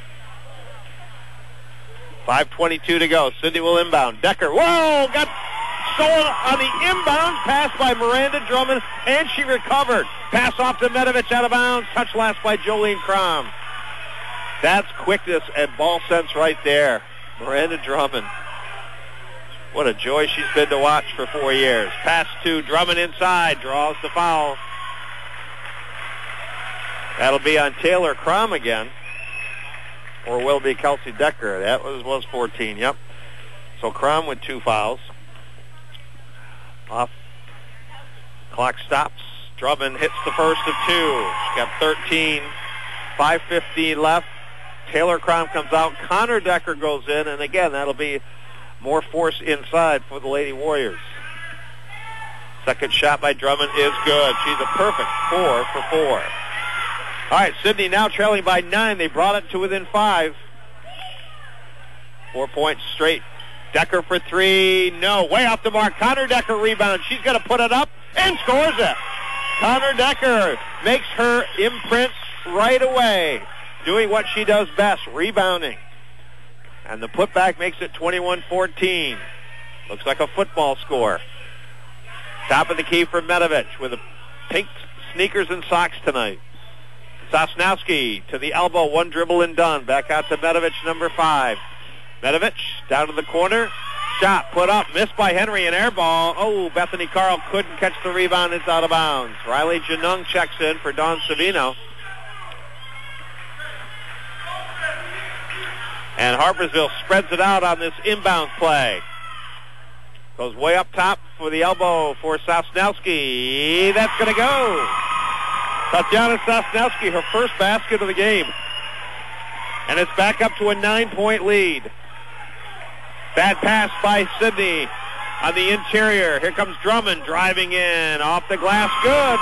five twenty-two to go. Sydney will inbound. Decker, whoa, got stolen on the inbound pass by Miranda Drummond, and she recovered. Pass off to Medovich, out of bounds. Touch last by Jolene Crom. That's quickness and ball sense right there. Miranda Drummond. What a joy she's been to watch for four years. Pass to Drummond inside, draws the foul. That'll be on Taylor Crom again. Or will be Kelsey Decker. That was, was fourteen, yep. So Crom with two fouls. Off. Clock stops. Drummond hits the first of two. She's got thirteen. five fifteen left. Taylor Crom comes out. Connor Decker goes in. And again, that'll be more force inside for the Lady Warriors. Second shot by Drummond is good. She's a perfect four for four. All right, Sydney now trailing by nine. They brought it to within five. Four points straight. Decker for three. No, way off the mark. Connor Decker rebounds. She's going to put it up and scores it. Connor Decker makes her imprint right away. doing what she does best, rebounding. And the putback makes it twenty-one fourteen. Looks like a football score. Top of the key for Medovich with the pink sneakers and socks tonight. Sosnowski to the elbow, one dribble and done. Back out to Medovich, number five. Medovich down to the corner. Shot put up, missed by Henry, an air ball. Oh, Bethany Carl couldn't catch the rebound. It's out of bounds. Riley Janung checks in for Dawn Savino. And Harpersville spreads it out on this inbound play. Goes way up top for the elbow for Sosnowski. That's going to go. Tatiana Sosnowski, her first basket of the game. And it's back up to a nine-point lead. Bad pass by Sidney on the interior. Here comes Drummond driving in. Off the glass, good.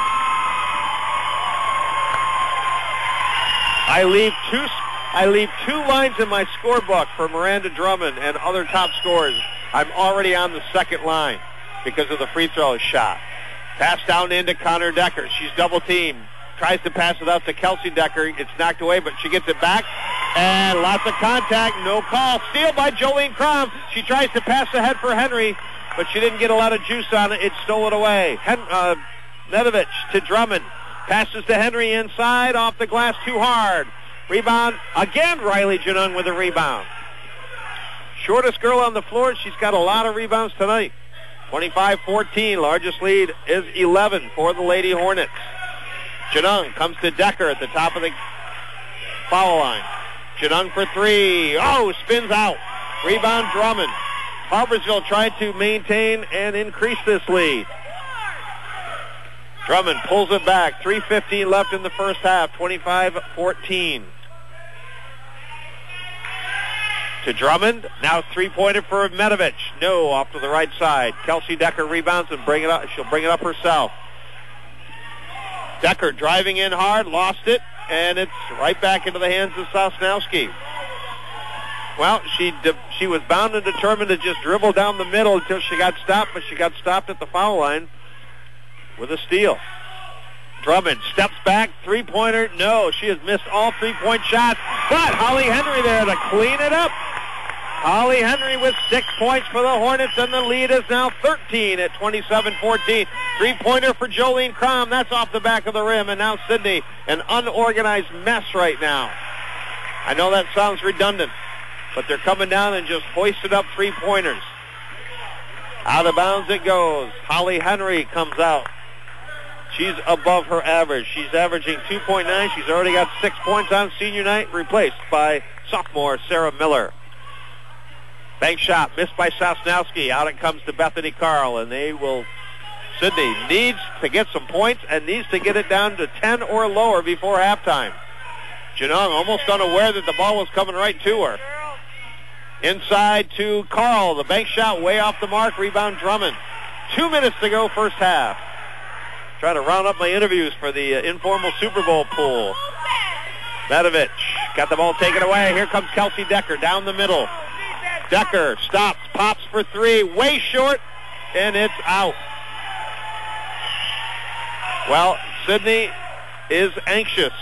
I leave two I leave two lines in my scorebook for Miranda Drummond and other top scorers. I'm already on the second line because of the free throw shot. Pass down into Connor Decker. She's double teamed. Tries to pass it out to Kelsey Decker. It's knocked away, but she gets it back. And lots of contact. No call. Steal by Jolene Crom. She tries to pass ahead for Henry, but she didn't get a lot of juice on it. It stole it away. Hen- uh, Nedovich to Drummond. Passes to Henry inside. Off the glass too hard. Rebound. Again, Riley Janung with a rebound. Shortest girl on the floor. She's got a lot of rebounds tonight. twenty-five fourteen. Largest lead is eleven for the Lady Hornets. Janung comes to Decker at the top of the foul line. Janung for three. Oh, spins out. Rebound Drummond. Harpersville tried to maintain and increase this lead. Drummond pulls it back. three fifteen left in the first half. twenty-five fourteen. To Drummond. Now three-pointer for Medovich. No, off to the right side. Kelsey Decker rebounds and bring it up. She'll bring it up herself. Decker driving in hard, lost it, and it's right back into the hands of Sosnowski. Well, she de- she was bound and determined to just dribble down the middle until she got stopped, but she got stopped at the foul line with a steal. Drummond steps back, three-pointer. No, she has missed all three-point shots, but Holly Henry there to clean it up. Holly Henry with six points for the Hornets, and the lead is now thirteen at twenty-seven fourteen. Three-pointer for Jolene Crom. That's off the back of the rim, and now Sidney, an unorganized mess right now. I know that sounds redundant, but they're coming down and just hoisted up three-pointers. Out of bounds it goes. Holly Henry comes out. She's above her average. She's averaging two point nine. She's already got six points on senior night, replaced by sophomore Sarah Miller. Bank shot missed by Sosnowski. Out it comes to Bethany Carl, and they will. Sidney needs to get some points and needs to get it down to ten or lower before halftime. Janung almost unaware that the ball was coming right to her. Inside to Carl. The bank shot way off the mark. Rebound Drummond. Two minutes to go, first half. Trying to round up my interviews for the uh, informal Super Bowl pool. Medovich got the ball taken away. Here comes Kelsey Decker down the middle. Decker stops, pops for three, way short, and it's out. Well, Sidney is anxious,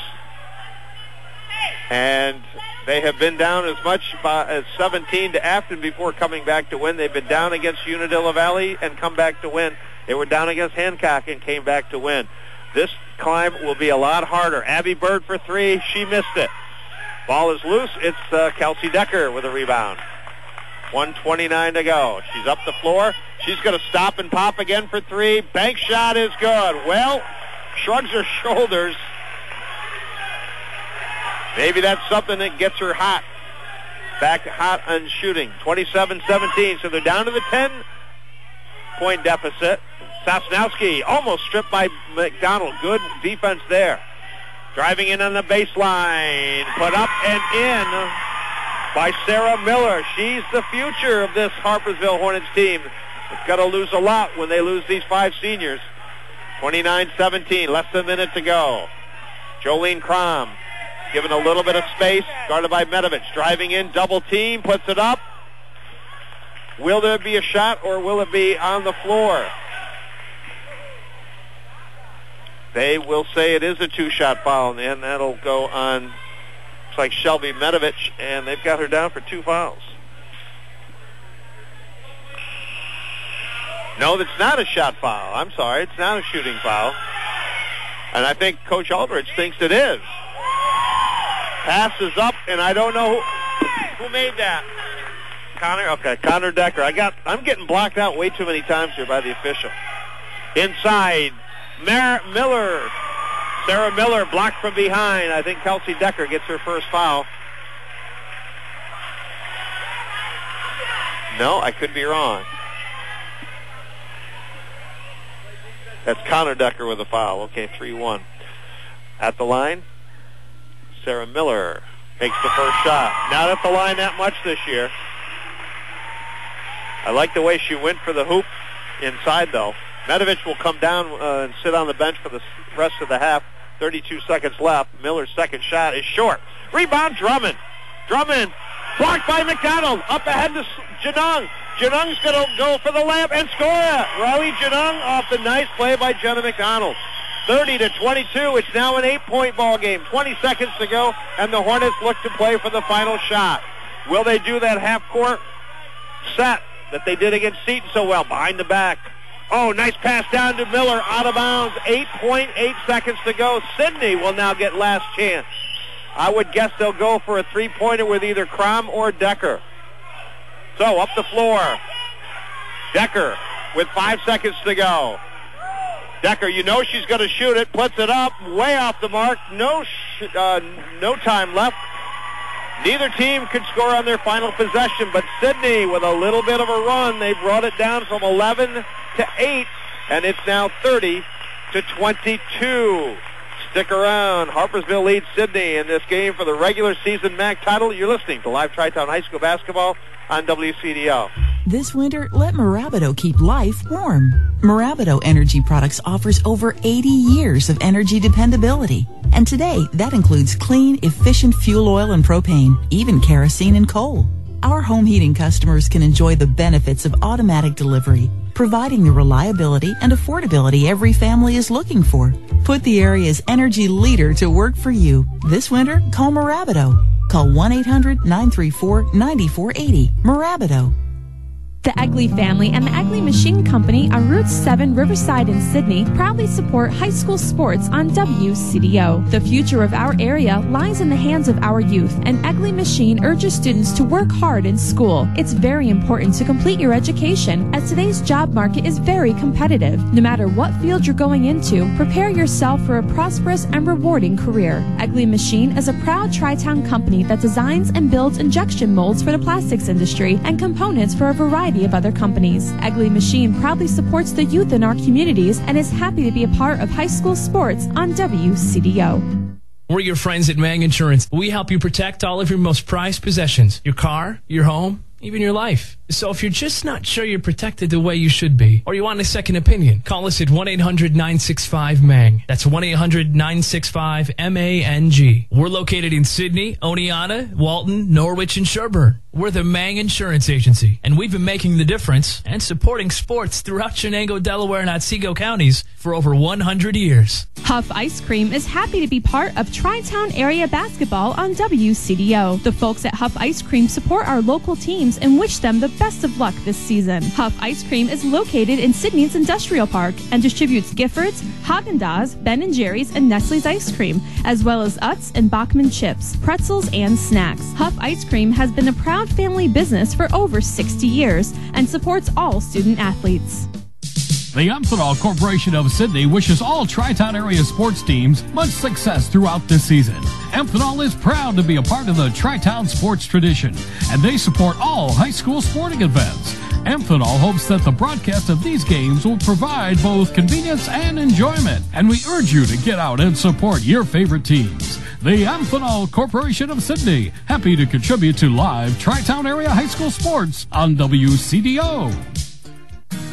and they have been down as much as seventeen to Afton before coming back to win. They've been down against Unadilla Valley and come back to win. They were down against Hancock and came back to win. This climb will be a lot harder. Abby Bird for three. She missed it. Ball is loose. It's uh, Kelsey Decker with a rebound. one twenty-nine to go. She's up the floor. She's going to stop and pop again for three. Bank shot is good. Well, shrugs her shoulders. Maybe that's something that gets her hot. Back hot on shooting. twenty-seven seventeen. So they're down to the ten-point deficit. Sosnowski almost stripped by McDonald. Good defense there. Driving in on the baseline. Put up and in by Sarah Miller. She's the future of this Harpersville Hornets team. It's got to lose a lot when they lose these five seniors. twenty-nine seventeen, less than a minute to go. Jolene Crom given a little bit of space, guarded by Medovich. Driving in, double team, puts it up. Will there be a shot or will it be on the floor? They will say it is a two-shot foul, and that'll go on like Shelby Medovich, and they've got her down for two fouls. No, that's not a shot foul. I'm sorry, it's not a shooting foul. And I think Coach Aldrich thinks it is. Pass is up, and I don't know who, who made that. Connor? Okay, Connor Decker. I got, I'm getting blocked out way too many times here by the official. Inside, Mer- Miller. Sarah Miller blocked from behind. I think Kelsey Decker gets her first foul. No, I could be wrong. That's Connor Decker with a foul. Okay, three one. At the line, Sarah Miller takes the first shot. Not at the line that much this year. I like the way she went for the hoop inside, though. Medovich will come down uh, and sit on the bench for the rest of the half. thirty-two seconds left. Miller's second shot is short. Rebound, Drummond. Drummond blocked by McDonald. Up ahead to Janung. Janung's going to go for the layup and score it. Riley Janung off the nice play by Jenna McDonald. thirty to twenty-two. It's now an eight-point ball game. twenty seconds to go, and the Hornets look to play for the final shot. Will they do that half-court set that they did against Seton so well? Behind the back. Oh, nice pass down to Miller, out of bounds. eight point eight seconds to go. Sydney will now get last chance. I would guess they'll go for a three-pointer with either Crom or Decker. So, up the floor. Decker with five seconds to go. Decker, you know she's going to shoot it, puts it up, way off the mark. No, sh- uh, no time left. Neither team could score on their final possession, but Sydney, with a little bit of a run, they brought it down from eleven to eight, and it's now thirty to twenty-two. Stick around. Harpersville leads Sydney in this game for the regular season M A C title. You're listening to Live Tri-Town High School Basketball on W C D O. This winter, let Marabido keep life warm. Marabido Energy Products offers over eighty years of energy dependability. And today, that includes clean, efficient fuel oil and propane, even kerosene and coal. Our home heating customers can enjoy the benefits of automatic delivery, providing the reliability and affordability every family is looking for. Put the area's energy leader to work for you. This winter, call Marabido. Call one eight hundred nine three four nine four eight zero. Marabido. The Egley family and the Egley Machine Company on Route seven Riverside in Sydney proudly support high school sports on W C D O. The future of our area lies in the hands of our youth, and Egley Machine urges students to work hard in school. It's very important to complete your education, as today's job market is very competitive. No matter what field you're going into, prepare yourself for a prosperous and rewarding career. Egley Machine is a proud Tri-Town company that designs and builds injection molds for the plastics industry and components for a variety of other companies. Egley Machine proudly supports the youth in our communities and is happy to be a part of high school sports on W C D O. We're your friends at Mang Insurance. We help you protect all of your most prized possessions, your car, your home, even your life. So if you're just not sure you're protected the way you should be, or you want a second opinion, call us at one eight hundred nine six five M A N G. That's one eight hundred nine six five M A N G. We're located in Sydney, Oneonta, Walton, Norwich, and Sherburne. We're the Mang Insurance Agency, and we've been making the difference and supporting sports throughout Chenango, Delaware, and Otsego counties for over one hundred years. Huff Ice Cream is happy to be part of Tri-Town Area Basketball on W C D O. The folks at Huff Ice Cream support our local teams and wish them the best of luck this season. Huff Ice Cream is located in Sydney's Industrial Park and distributes Giffords, Haagen-Dazs, Ben and Jerry's, and Nestle's ice cream, as well as Utz and Bachman chips, pretzels, and snacks. Huff Ice Cream has been a proud family business for over sixty years and supports all student athletes. The Amphenol Corporation of Sydney wishes all Tri-Town area sports teams much success throughout this season. Amphenol is proud to be a part of the Tri-Town sports tradition, and they support all high school sporting events. Amphenol hopes that the broadcast of these games will provide both convenience and enjoyment, and we urge you to get out and support your favorite teams. The Amphenol Corporation of Sydney, happy to contribute to live Tri-Town area high school sports on W C D O.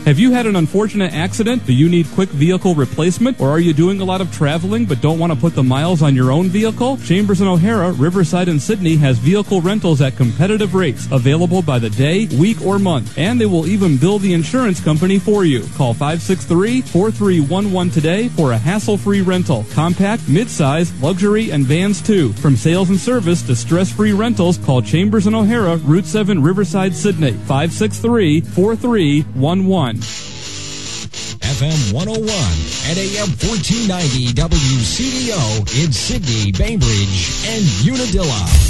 Have you had an unfortunate accident? Do you need quick vehicle replacement? Or are you doing a lot of traveling but don't want to put the miles on your own vehicle? Chambers and O'Hara, Riverside, and Sydney has vehicle rentals at competitive rates, available by the day, week, or month. And they will even bill the insurance company for you. Call five six three, four three one one today for a hassle-free rental. Compact, midsize, luxury, and vans too. From sales and service to stress-free rentals, call Chambers and O'Hara, Route seven, Riverside, Sydney. five six three, four three one one. F M one oh one and A M fourteen ninety W C D O in Sydney, Bainbridge, and Unadilla.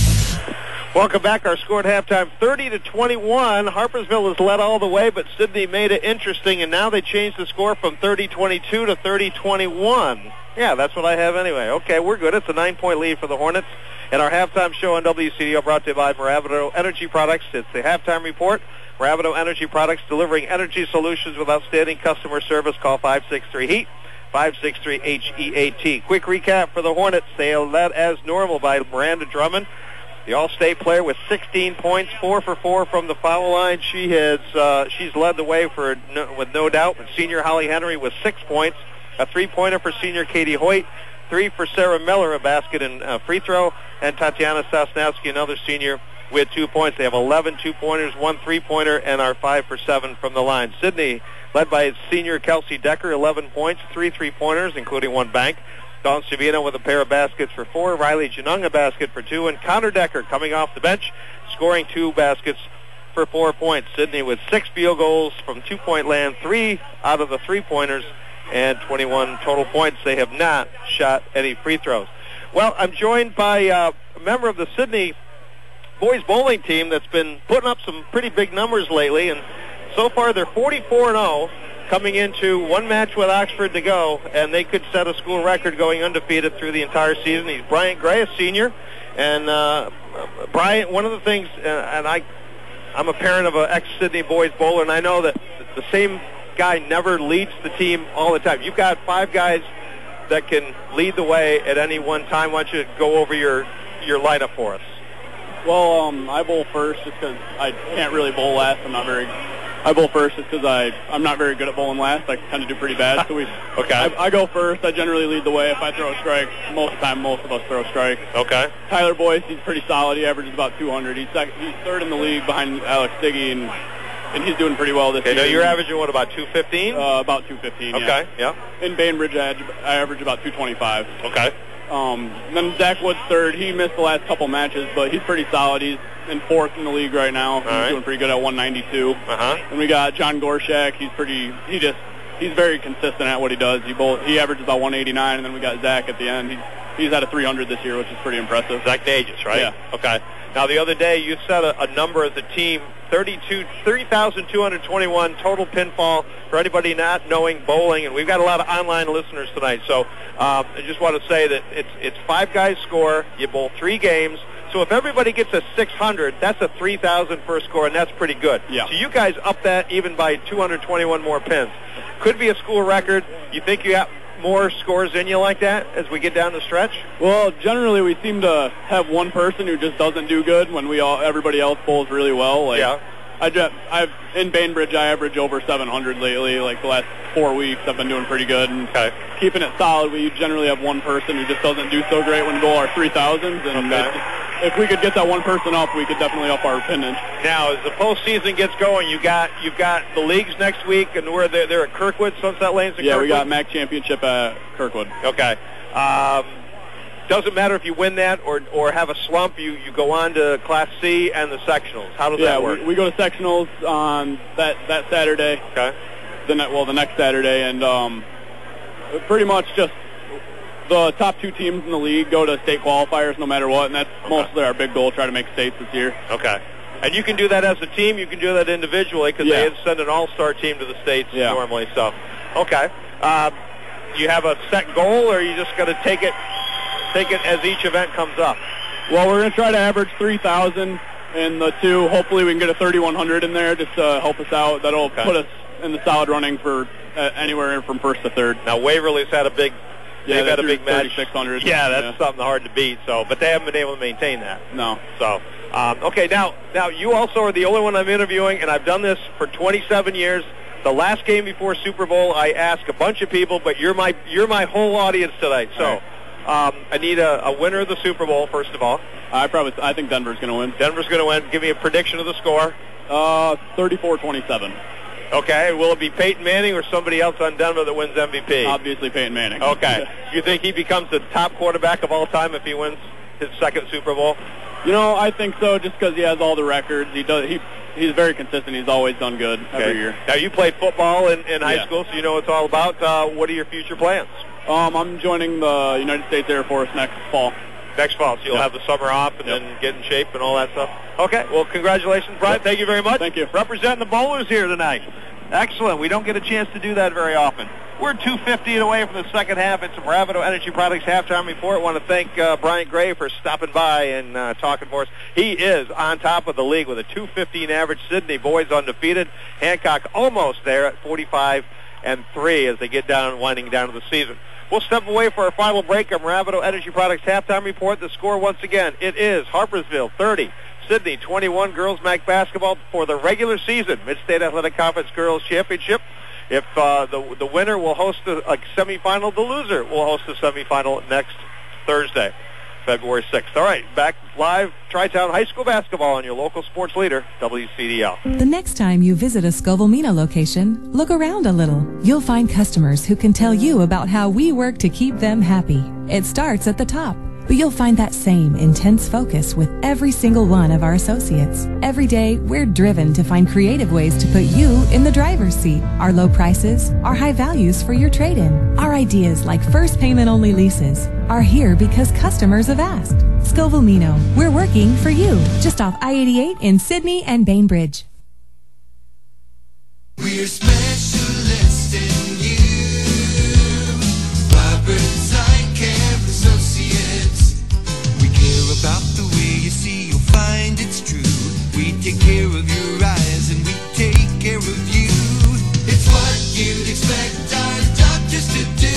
Welcome back. Our score at halftime, thirty to twenty-one. Harpersville has led all the way, but Sydney made it interesting, and now they changed the score from thirty twenty-two to thirty twenty-one. Yeah, that's what I have anyway. Okay, we're good. It's a nine-point lead for the Hornets. And our halftime show on W C D O brought to you by Moravito Energy Products. It's the halftime report. Moravito Energy Products, delivering energy solutions with outstanding customer service. Call five six three heat, five six three H E A T. Quick recap for the Hornets. They are led as normal by Miranda Drummond, the All-State player, with sixteen points, four for four from the foul line. She has uh, she's led the way for no, with no doubt. Senior Holly Henry with six points, a three-pointer for senior Katie Hoyt, three for Sarah Miller, a basket and uh, free throw, and Tatiana Sosnowski, another senior, with two points. They have eleven two-pointers, one three-pointer, and are five for seven from the line. Sydney, led by its senior Kelsey Decker, eleven points, three three-pointers, including one bank. Dawn Savino with a pair of baskets for four. Riley Janung a basket for two. And Connor Decker coming off the bench, scoring two baskets for four points. Sydney with six field goals from two-point land, three out of the three-pointers, and twenty-one total points. They have not shot any free throws. Well, I'm joined by uh, a member of the Sydney boys bowling team that's been putting up some pretty big numbers lately, and so far they're forty-four and oh, coming into one match with Oxford to go, and they could set a school record going undefeated through the entire season. He's Bryant Gray, a senior, and uh, Bryant, one of the things, uh, and I, I'm a parent of an ex-Sydney boys bowler, and I know that the same guy never leads the team all the time. You've got five guys that can lead the way at any one time. Why don't you go over your, your lineup for us? Well, um, I bowl first just because I can't really bowl last. I'm not very. I bowl first just because I I'm not very good at bowling last. I tend to do pretty bad. So we. Okay. I, I go first. I generally lead the way. If I throw a strike, most of the time most of us throw a strike. Okay. Tyler Boyce, he's pretty solid. He averages about two hundred. He's second, he's third in the league behind Alex Stiggy, and and he's doing pretty well this okay, year. Now you're averaging what, about two fifteen? Uh, about two fifteen. Okay. Yeah. yeah. In Bainbridge, I, I average about two twenty-five. Okay. Um, then Zach Wood's third. He missed the last couple matches, but he's pretty solid. He's in fourth in the league right now. He's right. doing pretty good at one ninety-two. Uh-huh. And we got John Gorshak. He's pretty. He just. He's very consistent at what he does. He both, he averages about one eighty-nine, and then we got Zach at the end. He's he's at a three hundred this year, which is pretty impressive. Zach Dages, right? Yeah. Okay. Now the other day you set a, a number as a team, thirty-two, thirty thousand two hundred twenty-one total pinfall for anybody not knowing bowling, and we've got a lot of online listeners tonight. So um, I just want to say that it's it's five guys score. You bowl three games. So if everybody gets a six hundred, that's a three thousand first score, and that's pretty good. Yeah. So you guys up that even by two hundred twenty-one more pins. Could be a school record. You think you got more scores in you like that as we get down the stretch? Well, generally we seem to have one person who just doesn't do good when we all everybody else bowls really well. Like, yeah. I just, I've in Bainbridge I average over seven hundred lately. Like the last four weeks I've been doing pretty good and okay. keeping it solid. We generally have one person who just doesn't do so great when we bowl our three thousands, and okay. if we could get that one person up, we could definitely up our pinnage. Now, as the postseason gets going, you got you've got the leagues next week, and we're they're, they're at Kirkwood, Sunset Lanes. Yeah, Kirkwood? we got M A C championship at Kirkwood. Okay. Um, doesn't matter if you win that or or have a slump. You, you go on to Class C and the sectionals. How does yeah, that work? We, we go to sectionals on that that Saturday. Okay. The ne- well, the next Saturday, and um, pretty much just the top two teams in the league go to state qualifiers no matter what, and that's okay. mostly our big goal, try to make states this year. Okay. And you can do that as a team. You can do that individually because yeah. they send an all-star team to the states yeah. normally. So, okay. Um, you have a set goal, or are you just going to take it take it as each event comes up? Well, we're going to try to average three thousand in the two. Hopefully we can get a thirty-one hundred in there just to help us out. That'll okay. put us in the solid running for uh, anywhere from first to third. Now, Waverly's had a big yeah, they've had a big match. thirty-six hundred. Yeah, that's yeah. something hard to beat. So, but they haven't been able to maintain that. No. So, um, okay, now, now you also are the only one I'm interviewing, and I've done this for twenty-seven years. The last game before Super Bowl, I asked a bunch of people, but you're my you're my whole audience tonight. So um, I need a, a winner of the Super Bowl, first of all. I probably I think Denver's going to win. Denver's going to win. Give me a prediction of the score. Uh, thirty-four twenty-seven. Okay. Will it be Peyton Manning or somebody else on Denver that wins M V P? Obviously Peyton Manning. Okay. You think he becomes the top quarterback of all time if he wins his second Super Bowl? You know, I think so, just because he has all the records. He does. He he's very consistent. He's always done good Okay. every year. Now, you played football in, in high Yeah. school, so you know what it's all about. Uh, what are your future plans? Um, I'm joining the United States Air Force next fall. Next fall, so you'll Yep. have the summer off and Yep. then get in shape and all that stuff. Okay, well, congratulations, Brian. Yep. Thank you very much. Thank you. Representing the Bowlers here tonight. Excellent. We don't get a chance to do that very often. We're two fifty away from the second half. It's a Bravado Energy Products halftime report. I want to thank uh, Brian Gray for stopping by and uh, talking for us. He is on top of the league with a two fifteen average. Sydney boys undefeated. Hancock almost there at forty-five and three as they get down, winding down to the season. We'll step away for our final break on Bravado Energy Products halftime report. The score once again, it is Harpersville thirty. Sydney twenty-one. Girls M A C basketball for the regular season Mid-State Athletic Conference Girls Championship. If uh, the the winner will host a, a semifinal, the loser will host a semifinal next Thursday, February sixth. All right, back live Tri-Town High School basketball on your local sports leader, W C D L. The next time you visit a Scoville Mina location, look around a little. You'll find customers who can tell you about how we work to keep them happy. It starts at the top, but you'll find that same intense focus with every single one of our associates. Every day, we're driven to find creative ways to put you in the driver's seat. Our low prices, our high values for your trade-in, our ideas like first payment-only leases are here because customers have asked. Scoville Mina, we're working for you. Just off I eighty-eight in Sydney and Bainbridge. We're specialists in you. Robert's Eye Care Associates. We care about the way you see, you'll find it's true. We take care of your eyes and we take care of you. It's what you'd expect our doctors to do.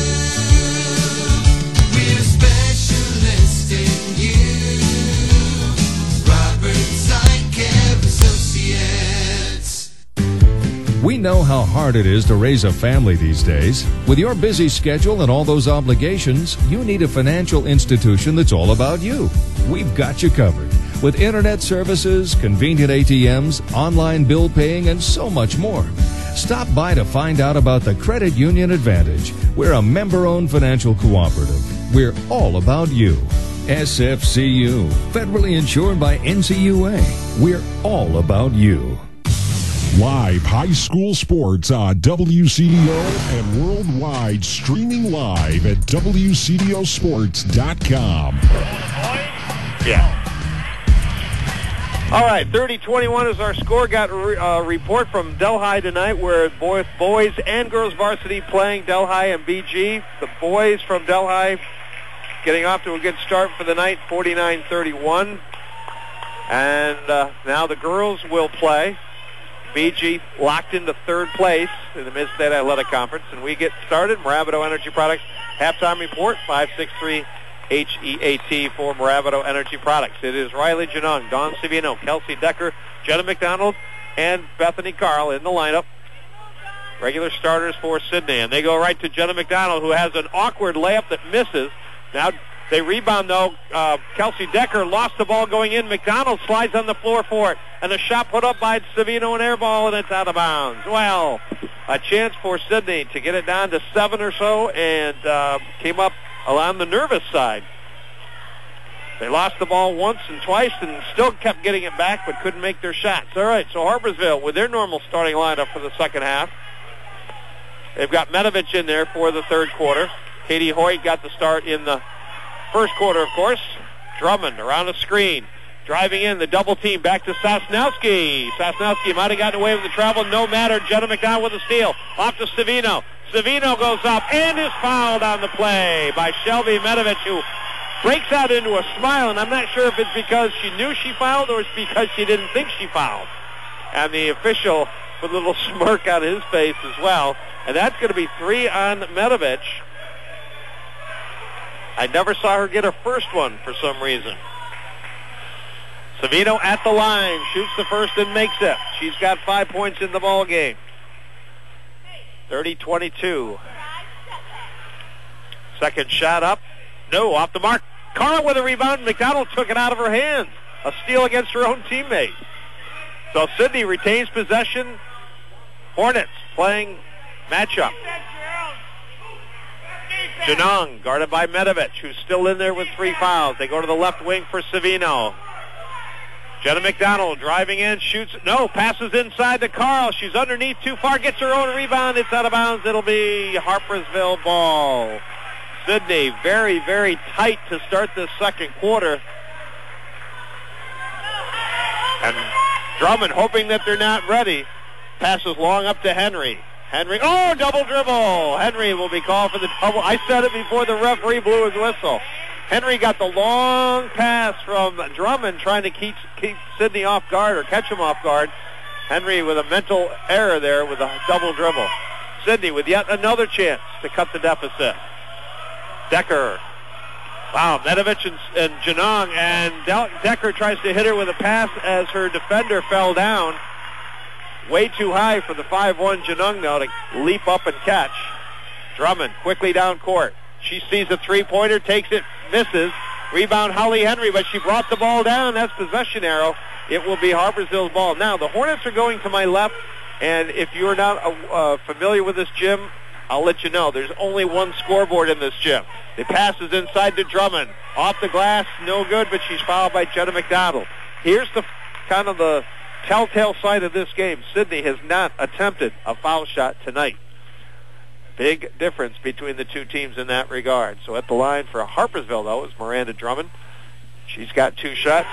We're specialists in you. Robert's Eye Care Associates. We know how hard it is to raise a family these days. With your busy schedule and all those obligations, you need a financial institution that's all about you. We've got you covered with internet services, convenient A T Ms, online bill paying, and so much more. Stop by to find out about the Credit Union Advantage. We're a member-owned financial cooperative. We're all about you. S F C U, federally insured by N C U A. We're all about you. Live high school sports on W C D O and worldwide, streaming live at W C D O sports dot com. Yeah. All right, thirty twenty-one is our score. Got a uh, report from Delhi tonight where both boys and girls varsity playing Delhi and B G. The boys from Delhi getting off to a good start for the night, forty-nine thirty-one. And uh, now the girls will play. B G locked into third place in the Mid-State Athletic Conference. And we get started. Moravito Energy Products halftime report, five six three H E A T for Moravito Energy Products. It is Riley Janung, Dawn Savino, Kelsey Decker, Jenna McDonald, and Bethany Carl in the lineup. Regular starters for Sydney. And they go right to Jenna McDonald, who has an awkward layup that misses. Now they rebound, though. Uh, Kelsey Decker lost the ball going in. McDonald slides on the floor for it. And the shot put up by Savino, an air ball, and it's out of bounds. Well, a chance for Sydney to get it down to seven or so, and uh, came up along the nervous side. They lost the ball once and twice and still kept getting it back, but couldn't make their shots. All right, so Harpersville with their normal starting lineup for the second half. They've got Medovich in there for the third quarter. Katie Hoyt got the start in the first quarter, of course. Drummond around the screen. Driving in, the double team back to Sosnowski. Sosnowski might have gotten away with the travel. No matter. Jenna McDonald with a steal. Off to Savino. Savino goes up and is fouled on the play by Shelby Medovich, who breaks out into a smile. And I'm not sure if it's because she knew she fouled or it's because she didn't think she fouled. And the official with a little smirk on his face as well. And that's going to be three on Medovich. I never saw her get her first one for some reason. Savino at the line, shoots the first and makes it. She's got five points in the ball game. thirty twenty-two. Second shot up. No, off the mark. Carl with a rebound. McDonald took it out of her hands. A steal against her own teammate. So Sidney retains possession. Hornets playing matchup. Janong guarded by Medovich, who's still in there with three fouls. They go to the left wing for Savino. Jenna McDonald driving in, shoots. No, passes inside to Carl. She's underneath too far, gets her own rebound. It's out of bounds. It'll be Harpersville ball. Sidney very, very tight to start this second quarter. And Drummond, hoping that they're not ready, passes long up to Henry. Henry, oh, double dribble. Henry will be called for the double. I said it before the referee blew his whistle. Henry got the long pass from Drummond trying to keep, keep Sidney off guard or catch him off guard. Henry with a mental error there with a double dribble. Sidney with yet another chance to cut the deficit. Decker. Wow, Medovich and, and Janong, and Del- Decker tries to hit her with a pass as her defender fell down. Way too high for the five one Janong now to leap up and catch. Drummond quickly down court. She sees a three-pointer, takes it, misses. Rebound Holly Henry, but she brought the ball down. That's possession arrow. It will be Harpersville's ball. Now, the Hornets are going to my left, and if you're not uh, uh, familiar with this gym, I'll let you know. There's only one scoreboard in this gym. The pass is inside to Drummond. Off the glass, no good, but she's fouled by Jenna McDonald. Here's the kind of the telltale sign of this game. Sidney has not attempted a foul shot tonight. Big difference between the two teams in that regard. So at the line for Harpersville, though, is Miranda Drummond. She's got two shots.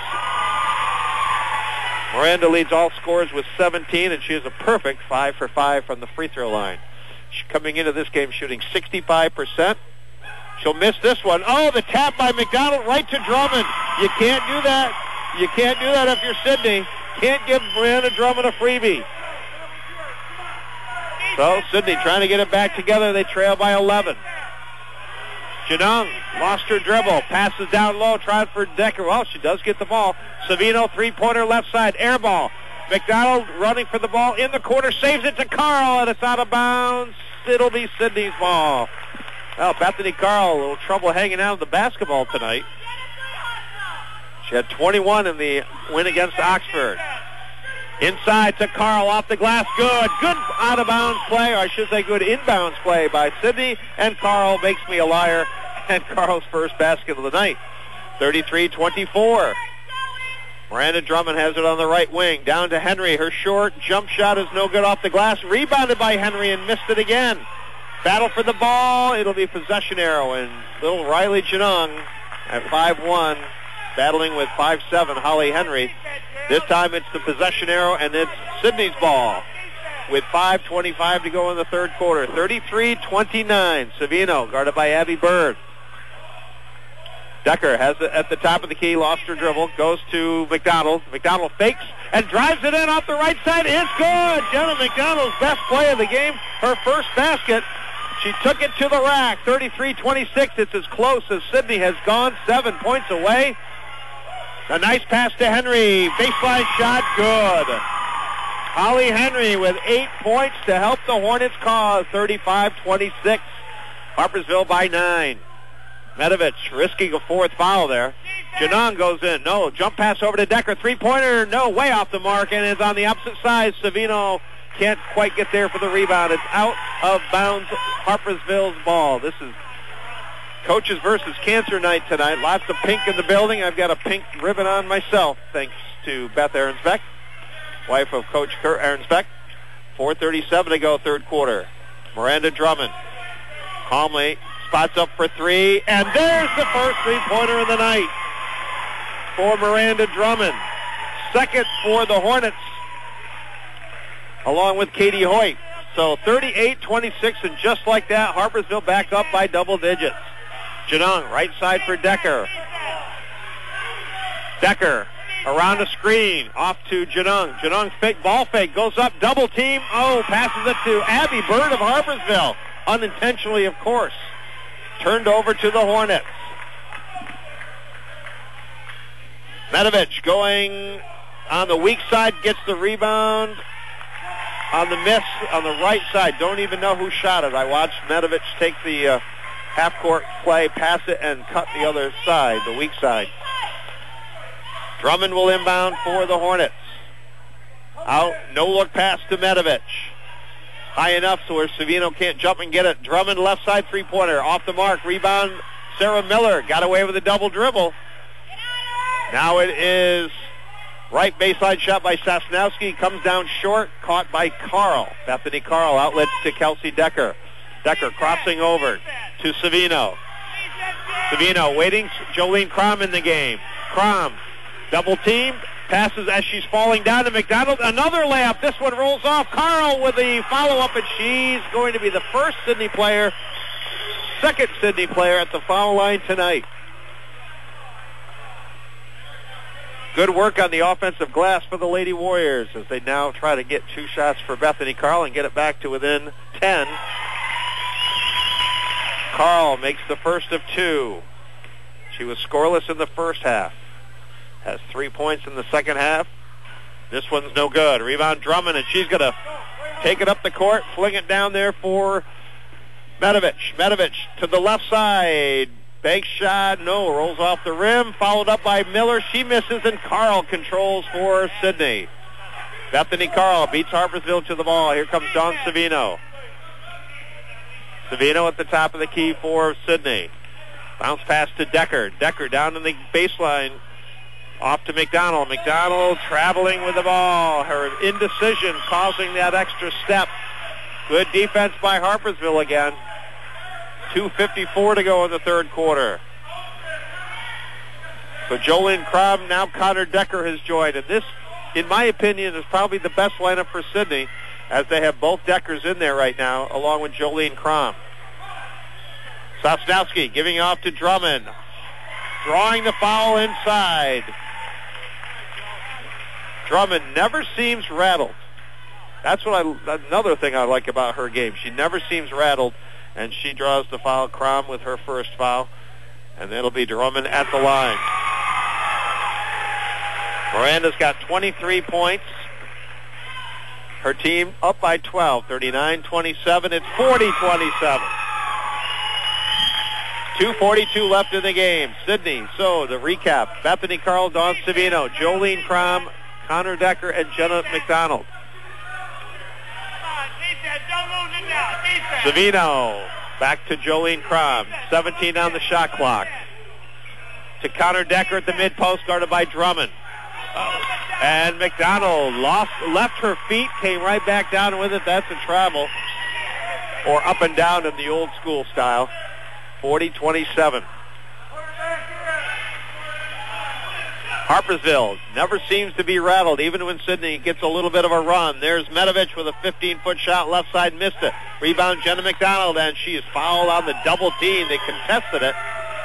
Miranda leads all scorers with seventeen, and she is a perfect five for five from the free throw line. She's coming into this game shooting sixty-five percent. She'll miss this one. Oh, the tap by McDonald right to Drummond. You can't do that. You can't do that if you're Sidney. Can't give Miranda Drummond a freebie. So Sidney trying to get it back together. They trail by eleven. Janong lost her dribble. Passes down low. Tried for Decker. Well, she does get the ball. Savino, three-pointer left side. Air ball. McDonald running for the ball in the corner. Saves it to Carl, and it's out of bounds. It'll be Sidney's ball. Well, Bethany Carl, a little trouble hanging out of the basketball tonight. She had twenty-one in the win against Oxford. Inside to Carl, off the glass, good. Good out-of-bounds play, or I should say good inbounds play by Sidney, and Carl makes me a liar, and Carl's first basket of the night. thirty-three twenty-four. Miranda Drummond has it on the right wing. Down to Henry. Her short jump shot is no good off the glass. Rebounded by Henry and missed it again. Battle for the ball. It'll be possession arrow, and little Riley Janong at five one, battling with five seven Holly Henry. This time it's the possession arrow, and it's Sidney's ball with five twenty-five to go in the third quarter. thirty-three twenty-nine. Savino, guarded by Abby Bird. Decker has it at the top of the key, lost her dribble, goes to McDonald. McDonald fakes and drives it in off the right side. It's good. Jenna McDonald's best play of the game, her first basket. She took it to the rack. thirty-three twenty-six. It's as close as Sidney has gone, seven points away. A nice pass to Henry. Baseline shot, good. Holly Henry with eight points to help the Hornets cause. thirty-five twenty-six. Harpersville by nine. Medovich risking a fourth foul there. Janong goes in. No. Jump pass over to Decker. Three-pointer. No. Way off the mark, and it's on the opposite side. Savino can't quite get there for the rebound. It's out of bounds. Harpersville's ball. This is Coaches versus Cancer night tonight. Lots of pink in the building. I've got a pink ribbon on myself, thanks to Beth Aaronsbeck, wife of Coach Kurt Aaronsbeck. four thirty-seven to go, third quarter. Miranda Drummond calmly spots up for three, and there's the first three-pointer of the night for Miranda Drummond. Second for the Hornets, along with Katie Hoyt. So thirty-eight twenty-six, and just like that, Harpersville back up by double digits. Janong, right side for Decker. Decker around the screen, off to Janong. Janong fake, ball fake, goes up, double team. Oh, passes it to Abby Bird of Harpersville. Unintentionally, of course. Turned over to the Hornets. Medovich going on the weak side, gets the rebound. on the miss on the right side. Don't even know who shot it. I watched Medovich take the uh, half-court play, pass it, and cut the other side, the weak side. Drummond will inbound for the Hornets. Out, no look pass to Medovich. High enough so where Savino can't jump and get it. Drummond left side three-pointer. Off the mark. Rebound, Sarah Miller. Got away with a double dribble. Now it is right baseline shot by Sosnowski. Comes down short. Caught by Carl. Bethany Carl outlets to Kelsey Decker. Decker crossing over to Savino. Savino waiting. Jolene Crom in the game. Crom double teamed. Passes as she's falling down to McDonald. Another layup. This one rolls off. Carl with the follow-up, and she's going to be the first Sydney player, second Sydney player at the foul line tonight. Good work on the offensive glass for the Lady Warriors as they now try to get two shots for Bethany Carl and get it back to within ten. Carl makes the first of two. She was scoreless in the first half. Has three points in the second half. This one's no good. Rebound Drummond, and she's going to take it up the court, fling it down there for Medovich. Medovich to the left side. Bank shot, no, rolls off the rim, followed up by Miller. She misses, and Carl controls for Sydney. Bethany Carl beats Harpersville to the ball. Here comes Dawn Savino. Savino at the top of the key for Sydney. Bounce pass to Decker. Decker down in the baseline. Off to McDonald. McDonald traveling with the ball. Her indecision causing that extra step. Good defense by Harpersville again. two fifty-four to go in the third quarter. So Jolene Crom, now Connor Decker has joined. And this, in my opinion, is probably the best lineup for Sydney, as they have both Deckers in there right now, along with Jolene Crom. Sosnowski giving off to Drummond. Drawing the foul inside. Drummond never seems rattled. That's what I, another thing I like about her game. She never seems rattled, and she draws the foul. Crom with her first foul, and it'll be Drummond at the line. Miranda's got twenty-three points. Her team up by twelve, thirty-nine twenty-seven. It's forty twenty-seven. two forty-two left in the game. Sydney, so the recap. Bethany Carl, Dawn Savino, Jolene Crom, Connor Decker, and Jenna McDonald. Savino back to Jolene Crom. seventeen on the shot clock. To Connor Decker at the mid-post, guarded by Drummond. And McDonald lost, left her feet, came right back down with it. That's a travel. Or up and down in the old school style. forty twenty-seven. Harpersville never seems to be rattled, even when Sydney gets a little bit of a run. There's Medovich with a fifteen-foot shot, left side, missed it. Rebound, Jenna McDonald, and she is fouled on the double team. They contested it.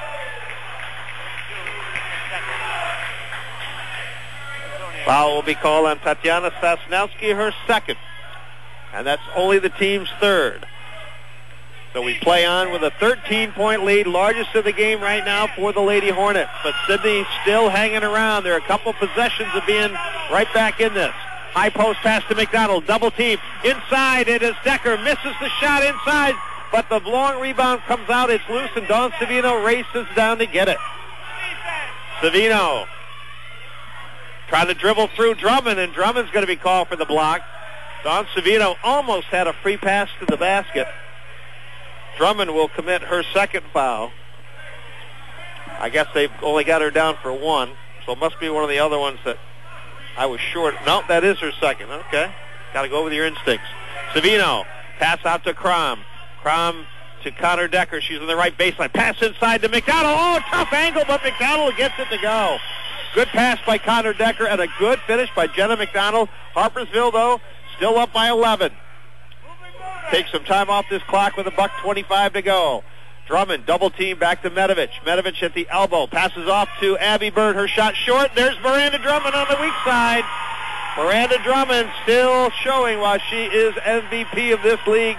Foul will be called on Tatiana Sosnowski, her second. And that's only the team's third. So we play on with a thirteen-point lead, largest of the game right now for the Lady Hornets. But Sydney still hanging around. There are a couple possessions of being right back in this. High post pass to McDonald, double team. Inside, it is Decker, misses the shot inside, but the long rebound comes out. It's loose, and Dawn Savino races down to get it. Savino trying to dribble through Drummond, and Drummond's going to be called for the block. Dawn Savino almost had a free pass to the basket. Drummond will commit her second foul. I guess they've only got her down for one, so it must be one of the other ones that I was short. No, that is her second. Okay. Got to go with your instincts. Savino, pass out to Crom. Crom to Connor Decker. She's on the right baseline. Pass inside to McDonald. Oh, tough angle, but McDonald gets it to go. Good pass by Connor Decker and a good finish by Jenna McDonald. Harpersville, though, still up by eleven. Take some time off this clock with a buck twenty-five to go. Drummond, double team, back to Medovich. Medovich at the elbow, passes off to Abby Bird. Her shot short. There's Miranda Drummond on the weak side. Miranda Drummond still showing why she is M V P of this league.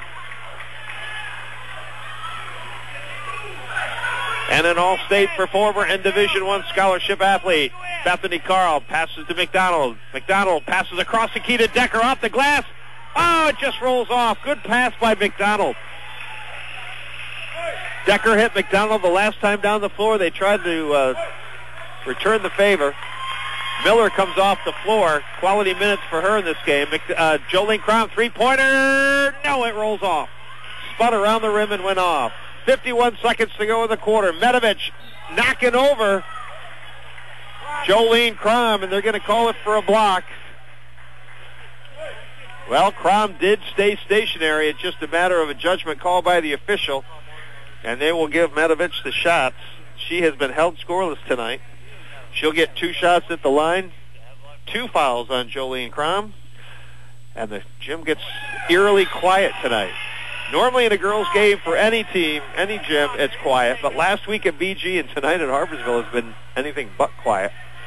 And an All-State performer and Division One scholarship athlete. Bethany Carl passes to McDonald. McDonald passes across the key to Decker, off the glass. Oh, it just rolls off. Good pass by McDonald. Decker hit McDonald the last time down the floor. They tried to uh, return the favor. Miller comes off the floor. Quality minutes for her in this game. Uh, Jolene Crom, three-pointer. No, it rolls off. Spun around the rim and went off. fifty-one seconds to go in the quarter. Medovich knocking over Jolene Crom, and they're going to call it for a block. Well, Crom did stay stationary. It's just a matter of a judgment call by the official, and they will give Medovich the shots. She has been held scoreless tonight. She'll get two shots at the line, two fouls on Jolene Crom, and the gym gets eerily quiet tonight. Normally in a girls' game for any team, any gym, it's quiet, but last week at B G and tonight at Harpersville has been anything but quiet.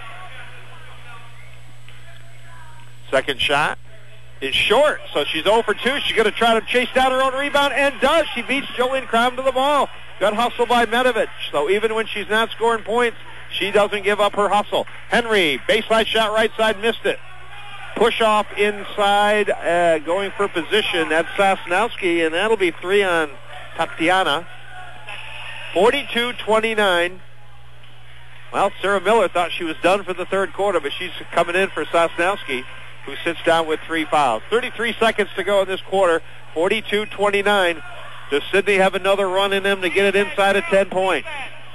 Second shot is short, so she's zero for two. She's going to try to chase down her own rebound, and does. She beats Jolene Crom to the ball. Good hustle by Medovich, so even when she's not scoring points, she doesn't give up her hustle. Henry, baseline shot right side, missed it. Push off inside, uh, going for position. That's Sosnowski, and that'll be three on Tatiana. forty-two twenty-nine. Well, Sarah Miller thought she was done for the third quarter, but she's coming in for Sosnowski, who sits down with three fouls. thirty-three seconds to go in this quarter. forty-two twenty-nine. Does Sidney have another run in them to get it inside of ten points?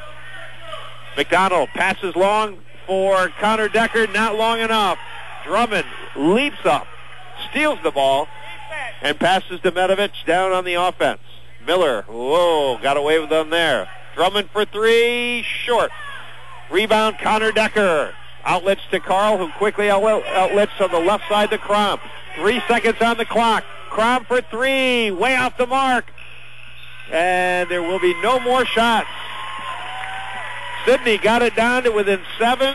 McDonald passes long for Connor Decker, not long enough. Drummond leaps up, steals the ball, and passes to Medovich down on the offense. Miller, whoa, got away with them there. Drummond for three, short. Rebound, Connor Decker. Outlets to Carl, who quickly outlets on the left side to Crom. Three seconds on the clock. Crom for three, way off the mark. And there will be no more shots. Sidney got it down to within seven.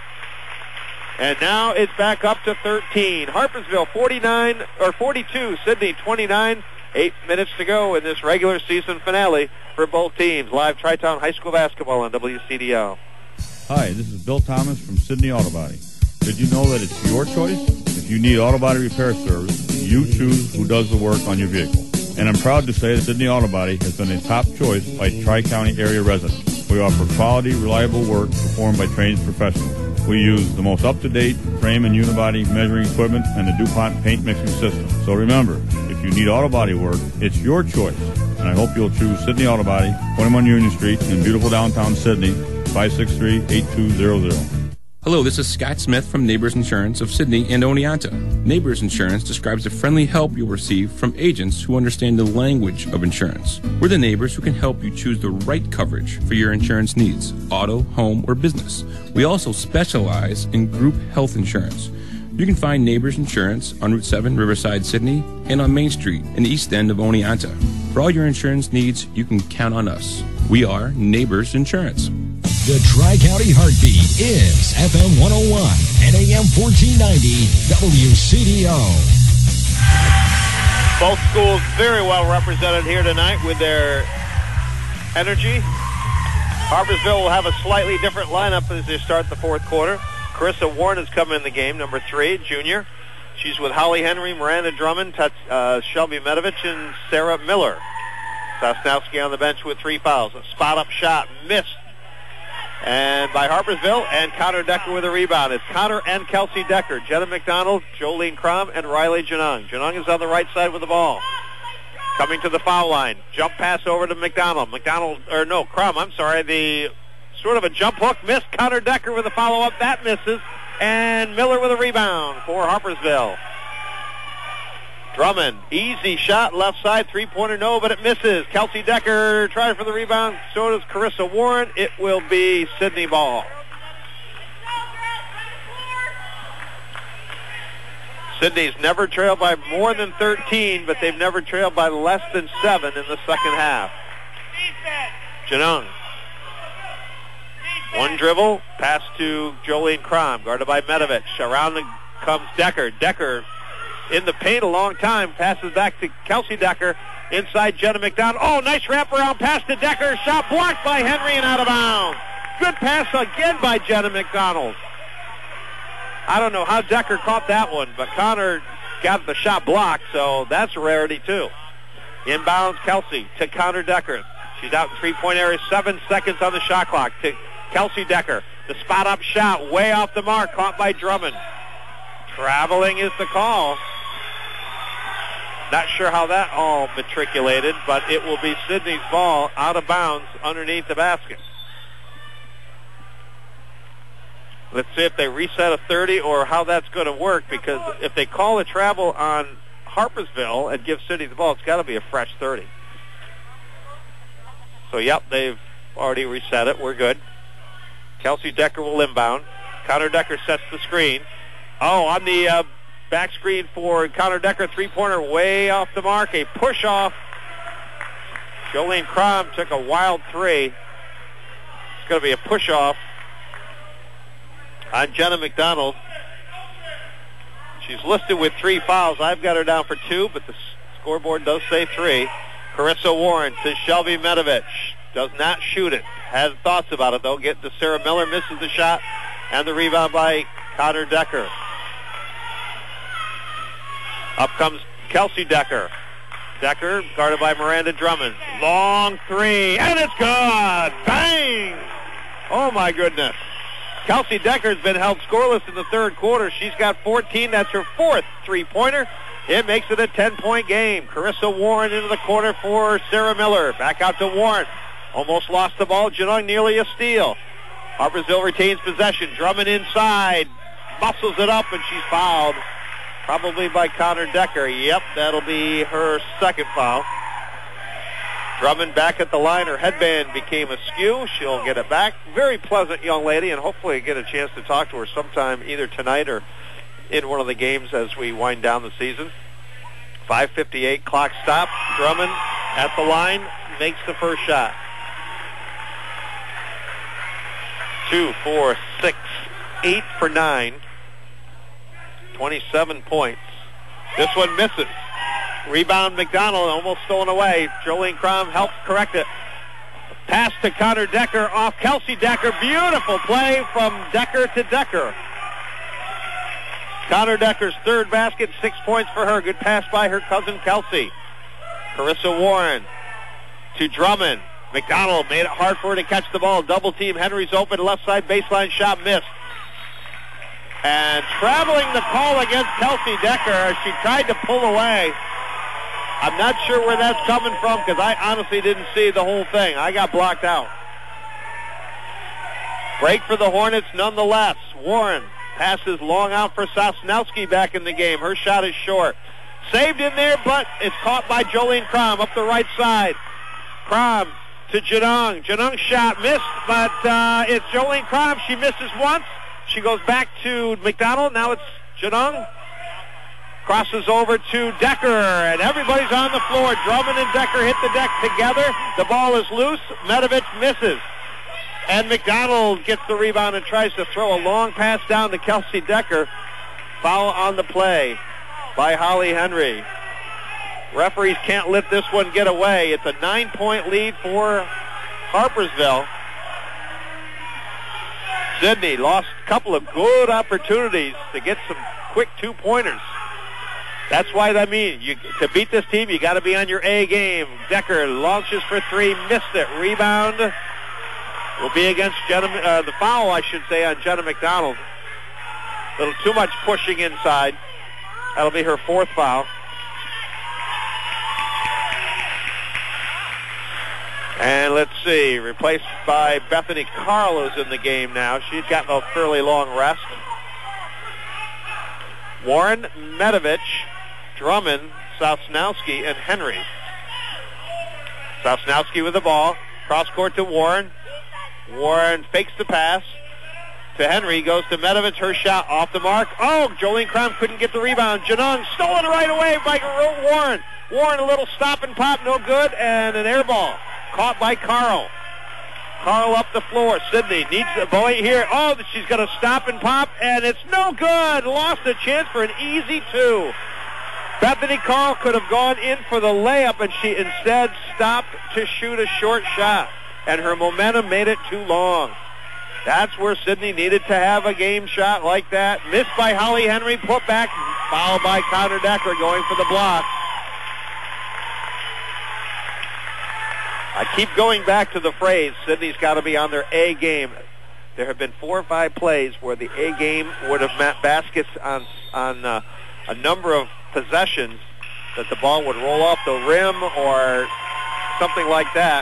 And now it's back up to thirteen. Harpersville forty-nine, or forty-two, Sidney twenty-nine. Eight minutes to go in this regular season finale for both teams. Live Tri-Town High School basketball on W C D O. Hi, this is Bill Thomas from Sidney Auto Body. Did you know that it's your choice? If you need auto body repair service, you choose who does the work on your vehicle. And I'm proud to say that Sidney Auto Body has been a top choice by Tri-County area residents. We offer quality, reliable work performed by trained professionals. We use the most up-to-date frame and unibody measuring equipment and the DuPont paint mixing system. So remember, if you need auto body work, it's your choice. And I hope you'll choose Sidney Auto Body, twenty-one Union Street in beautiful downtown Sidney, five six three, eight two zero zero. Hello, this is Scott Smith from Neighbors Insurance of Sidney and Oneonta. Neighbors Insurance describes the friendly help you'll receive from agents who understand the language of insurance. We're the neighbors who can help you choose the right coverage for your insurance needs, auto, home, or business. We also specialize in group health insurance. You can find Neighbors Insurance on Route seven, Riverside, Sidney, and on Main Street in the east end of Oneonta. For all your insurance needs, you can count on us. We are Neighbors Insurance. The Tri-County Heartbeat is F M one oh one and A M fourteen ninety W C D O. Both schools very well represented here tonight with their energy. Harpersville will have a slightly different lineup as they start the fourth quarter. Carissa Warren has come in the game, number three, junior. She's with Holly Henry, Miranda Drummond, uh, Shelby Medovich, and Sarah Miller. Sosnowski on the bench with three fouls. A spot-up shot missed. And by Harpersville, and Connor Decker with a rebound. It's Connor and Kelsey Decker, Jenna McDonald, Jolene Crom, and Riley Janung. Janung is on the right side with the ball. Coming to the foul line. Jump pass over to McDonald. McDonald, or no, Crom, I'm sorry. The sort of a jump hook missed. Connor Decker with a follow-up. That misses. And Miller with a rebound for Harpersville. Drummond, easy shot, left side, three-pointer, no, but it misses. Kelsey Decker trying for the rebound, so does Carissa Warren. It will be Sidney ball. Sidney's never trailed by more than thirteen, but they've never trailed by less than seven in the second half. Janung. One dribble, pass to Jolene Crom, guarded by Medovich. Around the, comes Decker. Decker in the paint a long time, passes back to Kelsey Decker, inside Jenna McDonald. Oh, nice wraparound pass to Decker, shot blocked by Henry and out of bounds. Good pass again by Jenna McDonald. I don't know how Decker caught that one, but Connor got the shot blocked, so that's a rarity too. Inbounds Kelsey to Connor Decker. She's out in three-point area, seven seconds on the shot clock to Kelsey Decker. The spot-up shot way off the mark, caught by Drummond. Traveling is the call. Not sure how that all matriculated, but it will be Sydney's ball out of bounds underneath the basket. Let's see if they reset a thirty or how that's going to work, because if they call a travel on Harpersville and give Sydney the ball, it's got to be a fresh thirty. So, yep, they've already reset it. We're good. Kelsey Decker will inbound. Connor Decker sets the screen. Oh, on the uh, back screen for Connor Decker, three-pointer way off the mark. A push-off. Jolene Crom took a wild three. It's going to be a push-off on Jenna McDonald. She's listed with three fouls. I've got her down for two, but the scoreboard does say three. Carissa Warren to Shelby Medovich. Does not shoot it. Has thoughts about it, though. Get to Sarah Miller. Misses the shot. And the rebound by Connor Decker. Up comes Kelsey Decker. Decker guarded by Miranda Drummond. Long three. And it's good. Bang! Oh, my goodness. Kelsey Decker has been held scoreless in the third quarter. She's got fourteen. That's her fourth three-pointer. It makes it a ten-point game. Carissa Warren into the corner for Sarah Miller. Back out to Warren. Almost lost the ball. Genung nearly a steal. Harpersville retains possession. Drummond inside. Muscles it up, and she's fouled. Probably by Connor Decker. Yep, that'll be her second foul. Drummond back at the line. Her headband became askew. She'll get it back. Very pleasant young lady, and hopefully get a chance to talk to her sometime either tonight or in one of the games as we wind down the season. five fifty-eight, clock stop. Drummond at the line, makes the first shot. Two, four, six, eight for nine. twenty-seven points. This one misses. Rebound McDonald, almost stolen away. Jolene Crom helps correct it. Pass to Connor Decker off Kelsey Decker. Beautiful play from Decker to Decker. Connor Decker's third basket, six points for her. Good pass by her cousin Kelsey. Carissa Warren to Drummond. McDonald made it hard for her to catch the ball. Double team. Henry's open. Left side baseline shot missed. And traveling the call against Kelsey Decker as she tried to pull away. I'm not sure where that's coming from because I honestly didn't see the whole thing. I got blocked out. Break for the Hornets nonetheless. Warren passes long out for Sosnowski back in the game. Her shot is short. Saved in there, but it's caught by Jolene Crom up the right side. Crom to Janung. Janung's shot missed, but uh, it's Jolene Crom. She misses once. She goes back to McDonald. Now it's Janung. Crosses over to Decker, and everybody's on the floor. Drummond and Decker hit the deck together. The ball is loose. Medovich misses. And McDonald gets the rebound and tries to throw a long pass down to Kelsey Decker. Foul on the play by Holly Henry. Referees can't let this one get away. It's a nine-point lead for Harpersville. Sydney lost a couple of good opportunities to get some quick two-pointers. That's why I mean, you, to beat this team, you got to be on your A game. Decker launches for three, missed it. Rebound will be against Jenna, uh, the foul, I should say, on Jenna McDonald. A little too much pushing inside. That'll be her fourth foul. And let's see, replaced by Bethany Carl, who's in the game now. She's gotten a fairly long rest. Warren, Medovich, Drummond, Sosnowski, and Henry. Sosnowski with the ball. Cross court to Warren. Warren fakes the pass to Henry. Goes to Medovich. Her shot off the mark. Oh, Jolene Crom couldn't get the rebound. Janung stolen right away by Warren. Warren, a little stop and pop, no good, and an air ball. Caught by Carl. Carl up the floor. Sydney needs a boy here. Oh, she's going to stop and pop, and it's no good. Lost a chance for an easy two. Bethany Carl could have gone in for the layup, and she instead stopped to shoot a short shot, and her momentum made it too long. That's where Sydney needed to have a game shot like that. Missed by Holly Henry. Put back fouled by Connor Decker going for the block. I keep going back to the phrase, Sydney's got to be on their A game. There have been four or five plays where the A game would have met baskets on, on uh, a number of possessions that the ball would roll off the rim or something like that.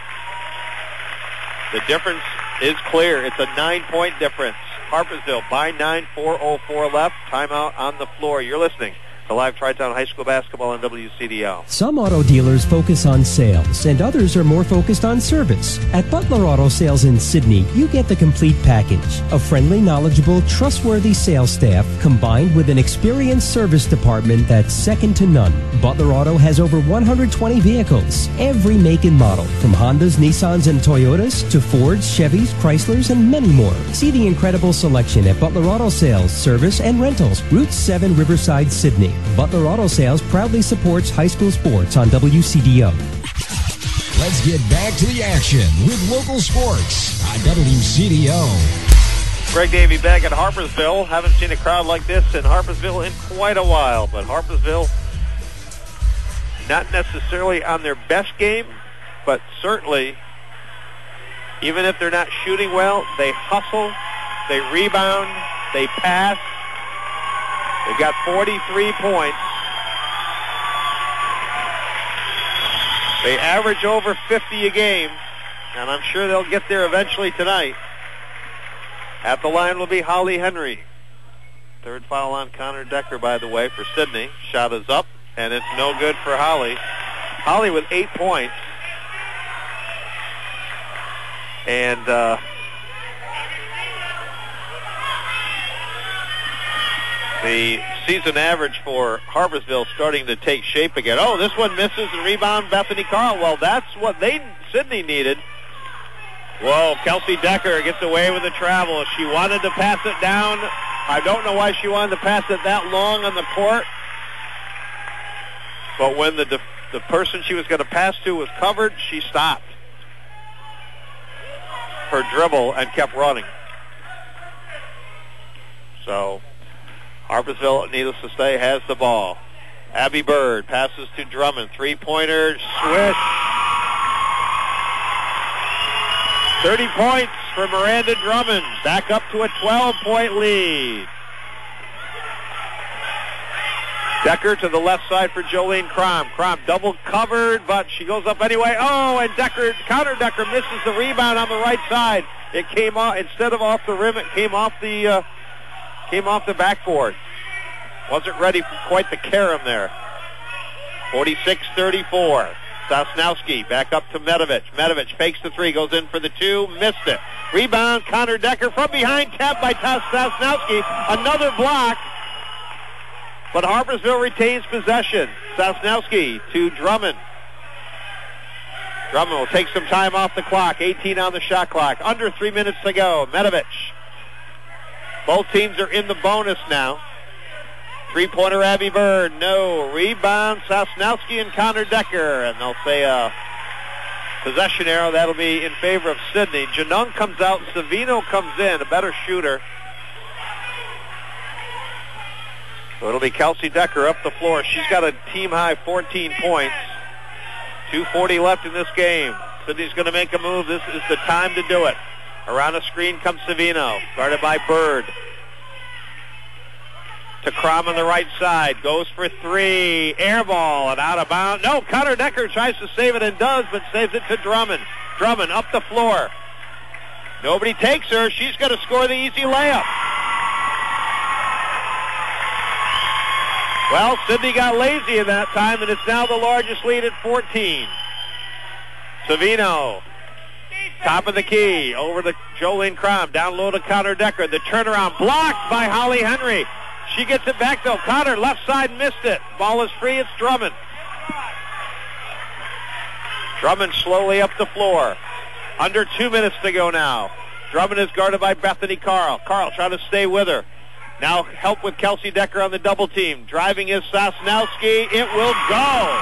The difference is clear. It's a nine-point difference. Harpersville by nine, four oh four left. Timeout on the floor. You're listening to Live Tri-Town High School Basketball on W C D O. Some auto dealers focus on sales, and others are more focused on service. At Butler Auto Sales in Sydney, you get the complete package. A friendly, knowledgeable, trustworthy sales staff combined with an experienced service department that's second to none. Butler Auto has over one hundred twenty vehicles, every make and model, from Hondas, Nissans, and Toyotas to Fords, Chevys, Chryslers, and many more. See the incredible selection at Butler Auto Sales, Service, and Rentals, Route seven, Riverside, Sydney. Butler Auto Sales proudly supports high school sports on W C D O. Let's get back to the action with local sports on W C D O. Greg Davey back at Harpersville. Haven't seen a crowd like this in Harpersville in quite a while, but Harpersville not necessarily on their best game, but certainly, even if they're not shooting well, they hustle, they rebound, they pass. They've got forty-three points. They average over fifty a game, and I'm sure they'll get there eventually tonight. At the line will be Holly Henry. Third foul on Connor Decker, by the way, for Sydney. Shot is up, and it's no good for Holly. Holly with eight points. And uh, the season average for Harpersville starting to take shape again. Oh, this one misses and rebound Bethany Carl. Well, that's what they Sydney needed. Whoa, Kelsey Decker gets away with the travel. She wanted to pass it down. I don't know why she wanted to pass it that long on the court. But when the, the person she was going to pass to was covered, she stopped her dribble and kept running. So Harpersville, needless to say, has the ball. Abby Bird passes to Drummond. Three-pointer, swish. thirty points for Miranda Drummond. Back up to a twelve-point lead. Decker to the left side for Jolene Crom. Crom double covered, but she goes up anyway. Oh, and Decker, counter Decker misses the rebound on the right side. It came off, instead of off the rim, it came off the, uh, came off the backboard. Wasn't ready for quite the carom there. forty-six thirty-four. Sosnowski back up to Medovich. Medovich fakes the three, goes in for the two, missed it. Rebound, Connor Decker from behind, tapped by Sosnowski. Another block, but Harpersville retains possession. Sosnowski to Drummond. Drummond will take some time off the clock. eighteen on the shot clock. Under three minutes to go. Medovich. Both teams are in the bonus now. Three-pointer Abby Bird, no. Rebound Sosnowski and Connor Decker, and they'll say a possession arrow. That'll be in favor of Sydney. Janung comes out, Savino comes in, a better shooter. So it'll be Kelsey Decker up the floor. She's got a team-high fourteen points. two forty left in this game. Sydney's going to make a move. This is the time to do it. Around the screen comes Savino, guarded by Bird. To Crom on the right side, goes for three, air ball and out of bounds. No, Connor Decker tries to save it and does, but saves it to Drummond. Drummond up the floor. Nobody takes her. She's going to score the easy layup. Well, Sydney got lazy in that time, and it's now the largest lead at fourteen. Savino, top of the key, over to Jolene Crom, down low to Connor Decker. The turnaround blocked by Holly Henry. She gets it back, though. Connor, left side, missed it. Ball is free. It's Drummond. Drummond slowly up the floor. Under two minutes to go now. Drummond is guarded by Bethany Carl. Carl trying to stay with her. Now help with Kelsey Decker on the double team. Driving is Sosnowski. It will go.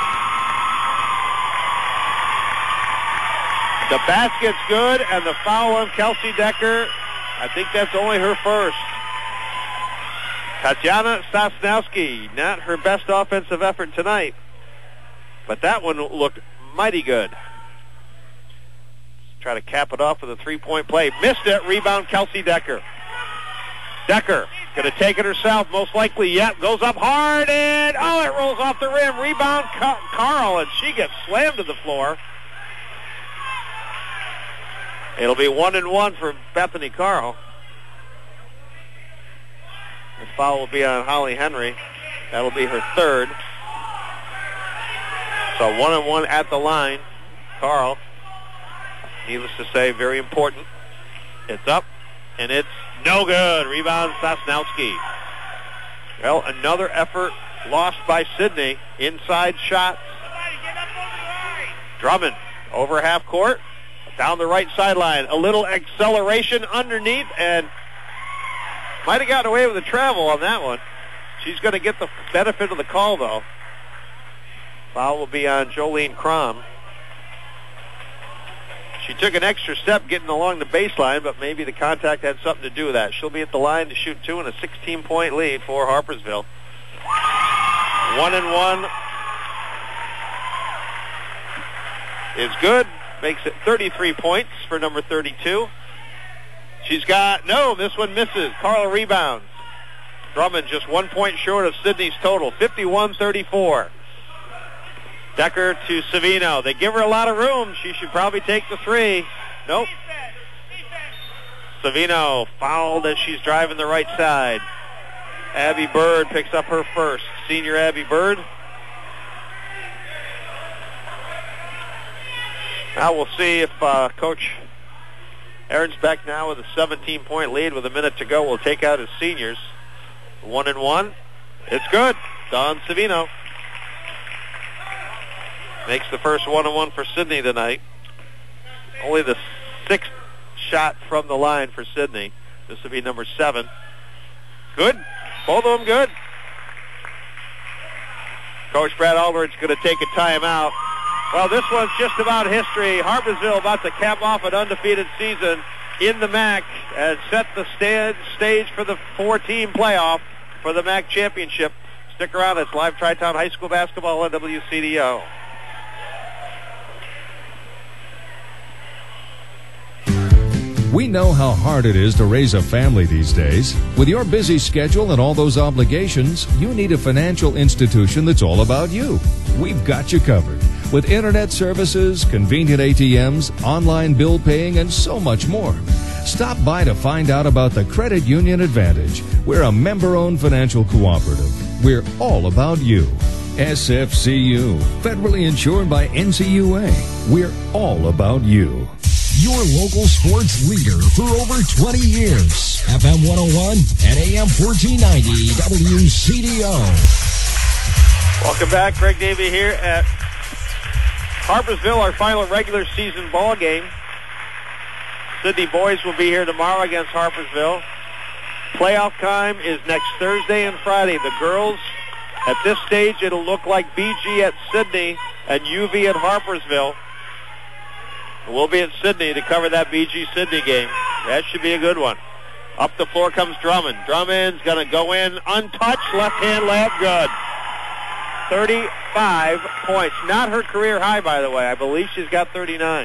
The basket's good, and the foul on Kelsey Decker, I think that's only her first. Tatiana Sosnowski, not her best offensive effort tonight, but that one looked mighty good. Try to cap it off with a three-point play. Missed it. Rebound, Kelsey Decker. Decker going to take it herself, most likely. Yep, goes up hard, and oh, it rolls off the rim. Rebound, Carl, and she gets slammed to the floor. It'll be one and one for Bethany Carl. The foul will be on Holly Henry. That'll be her third. So one and one at the line. Carl, needless to say, very important. It's up, and it's no good. Rebound, Sosnowski. Well, another effort lost by Sidney. Inside shots. Drummond over half court. Down the right sideline. A little acceleration underneath, and might have gotten away with the travel on that one. She's going to get the benefit of the call, though. Foul will be on Jolene Crom. She took an extra step getting along the baseline, but maybe the contact had something to do with that. She'll be at the line to shoot two and a sixteen-point lead for Harpersville. One and one is good. Makes it thirty-three points for number thirty-two. She's got, no, this one misses. Carl rebounds. Drummond just one point short of Sidney's total, fifty-one thirty-four. Decker to Savino. They give her a lot of room. She should probably take the three. Nope. Savino fouled as she's driving the right side. Abby Bird picks up her first. Senior Abby Bird. Now we'll see if uh, Coach Aaron's back now with a seventeen-point lead with a minute to go. Will take out his seniors. One and one. It's good. Dawn Savino makes the first one and one for Sidney tonight. Only the sixth shot from the line for Sidney. This will be number seven. Good. Both of them good. Coach Brad Aldridge going to take a timeout. Well, this one's just about history. Harpersville about to cap off an undefeated season in the M A C and set the stand, stage for the four-team playoff for the M A C championship. Stick around. It's live Tri-Town High School basketball on W C D O. We know how hard it is to raise a family these days. With your busy schedule and all those obligations, you need a financial institution that's all about you. We've got you covered. With internet services, convenient A T Ms, online bill paying, and so much more. Stop by to find out about the Credit Union Advantage. We're a member-owned financial cooperative. We're all about you. S F C U, federally insured by N C U A. We're all about you. Your local sports leader for over twenty years. F M one oh one and A M fourteen ninety W C D O. Welcome back. Greg Davey here at Harpersville, our final regular season ball game. Sidney boys will be here tomorrow against Harpersville. Playoff time is next Thursday and Friday. The girls, at this stage, it'll look like B G at Sidney and U V at Harpersville. We'll be at Sidney to cover that B G Sidney game. That should be a good one. Up the floor comes Drummond. Drummond's going to go in untouched. Left-hand layup, good. thirty-five points. Not her career high, by the way. I believe she's got thirty-nine.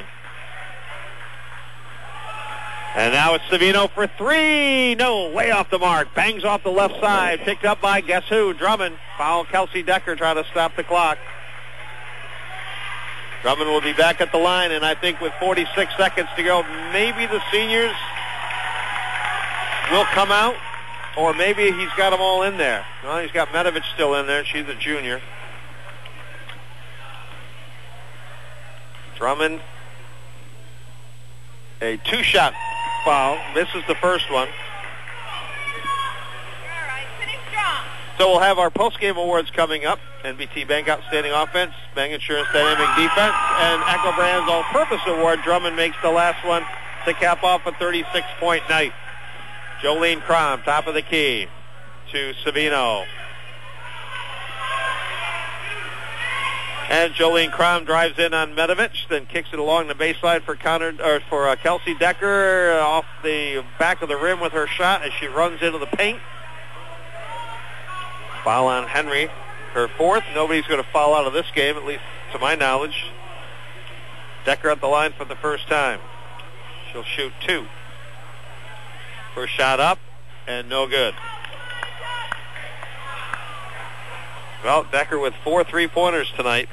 And now it's Savino for three. No, way off the mark. Bangs off the left side. Picked up by guess who? Drummond. Foul Kelsey Decker trying to stop the clock. Drummond will be back at the line, and I think with forty-six seconds to go, maybe the seniors will come out, or maybe he's got them all in there. Well, he's got Medovich still in there. She's a junior. Drummond, a two-shot foul. Misses the first one. So we'll have our post-game awards coming up. N B T Bank Outstanding Offense, Bank Insurance Dynamic Defense, and Echo Brands All-Purpose Award. Drummond makes the last one to cap off a thirty-six point night. Jolene Crom, top of the key to Savino. And Jolene Crom drives in on Medovich, then kicks it along the baseline for Connor, or for uh, Kelsey Decker uh, off the back of the rim with her shot as she runs into the paint. Foul on Henry. Her fourth. Nobody's going to foul out of this game, at least to my knowledge. Decker at the line for the first time. She'll shoot two. First shot up, and no good. Well, Decker with four three-pointers tonight.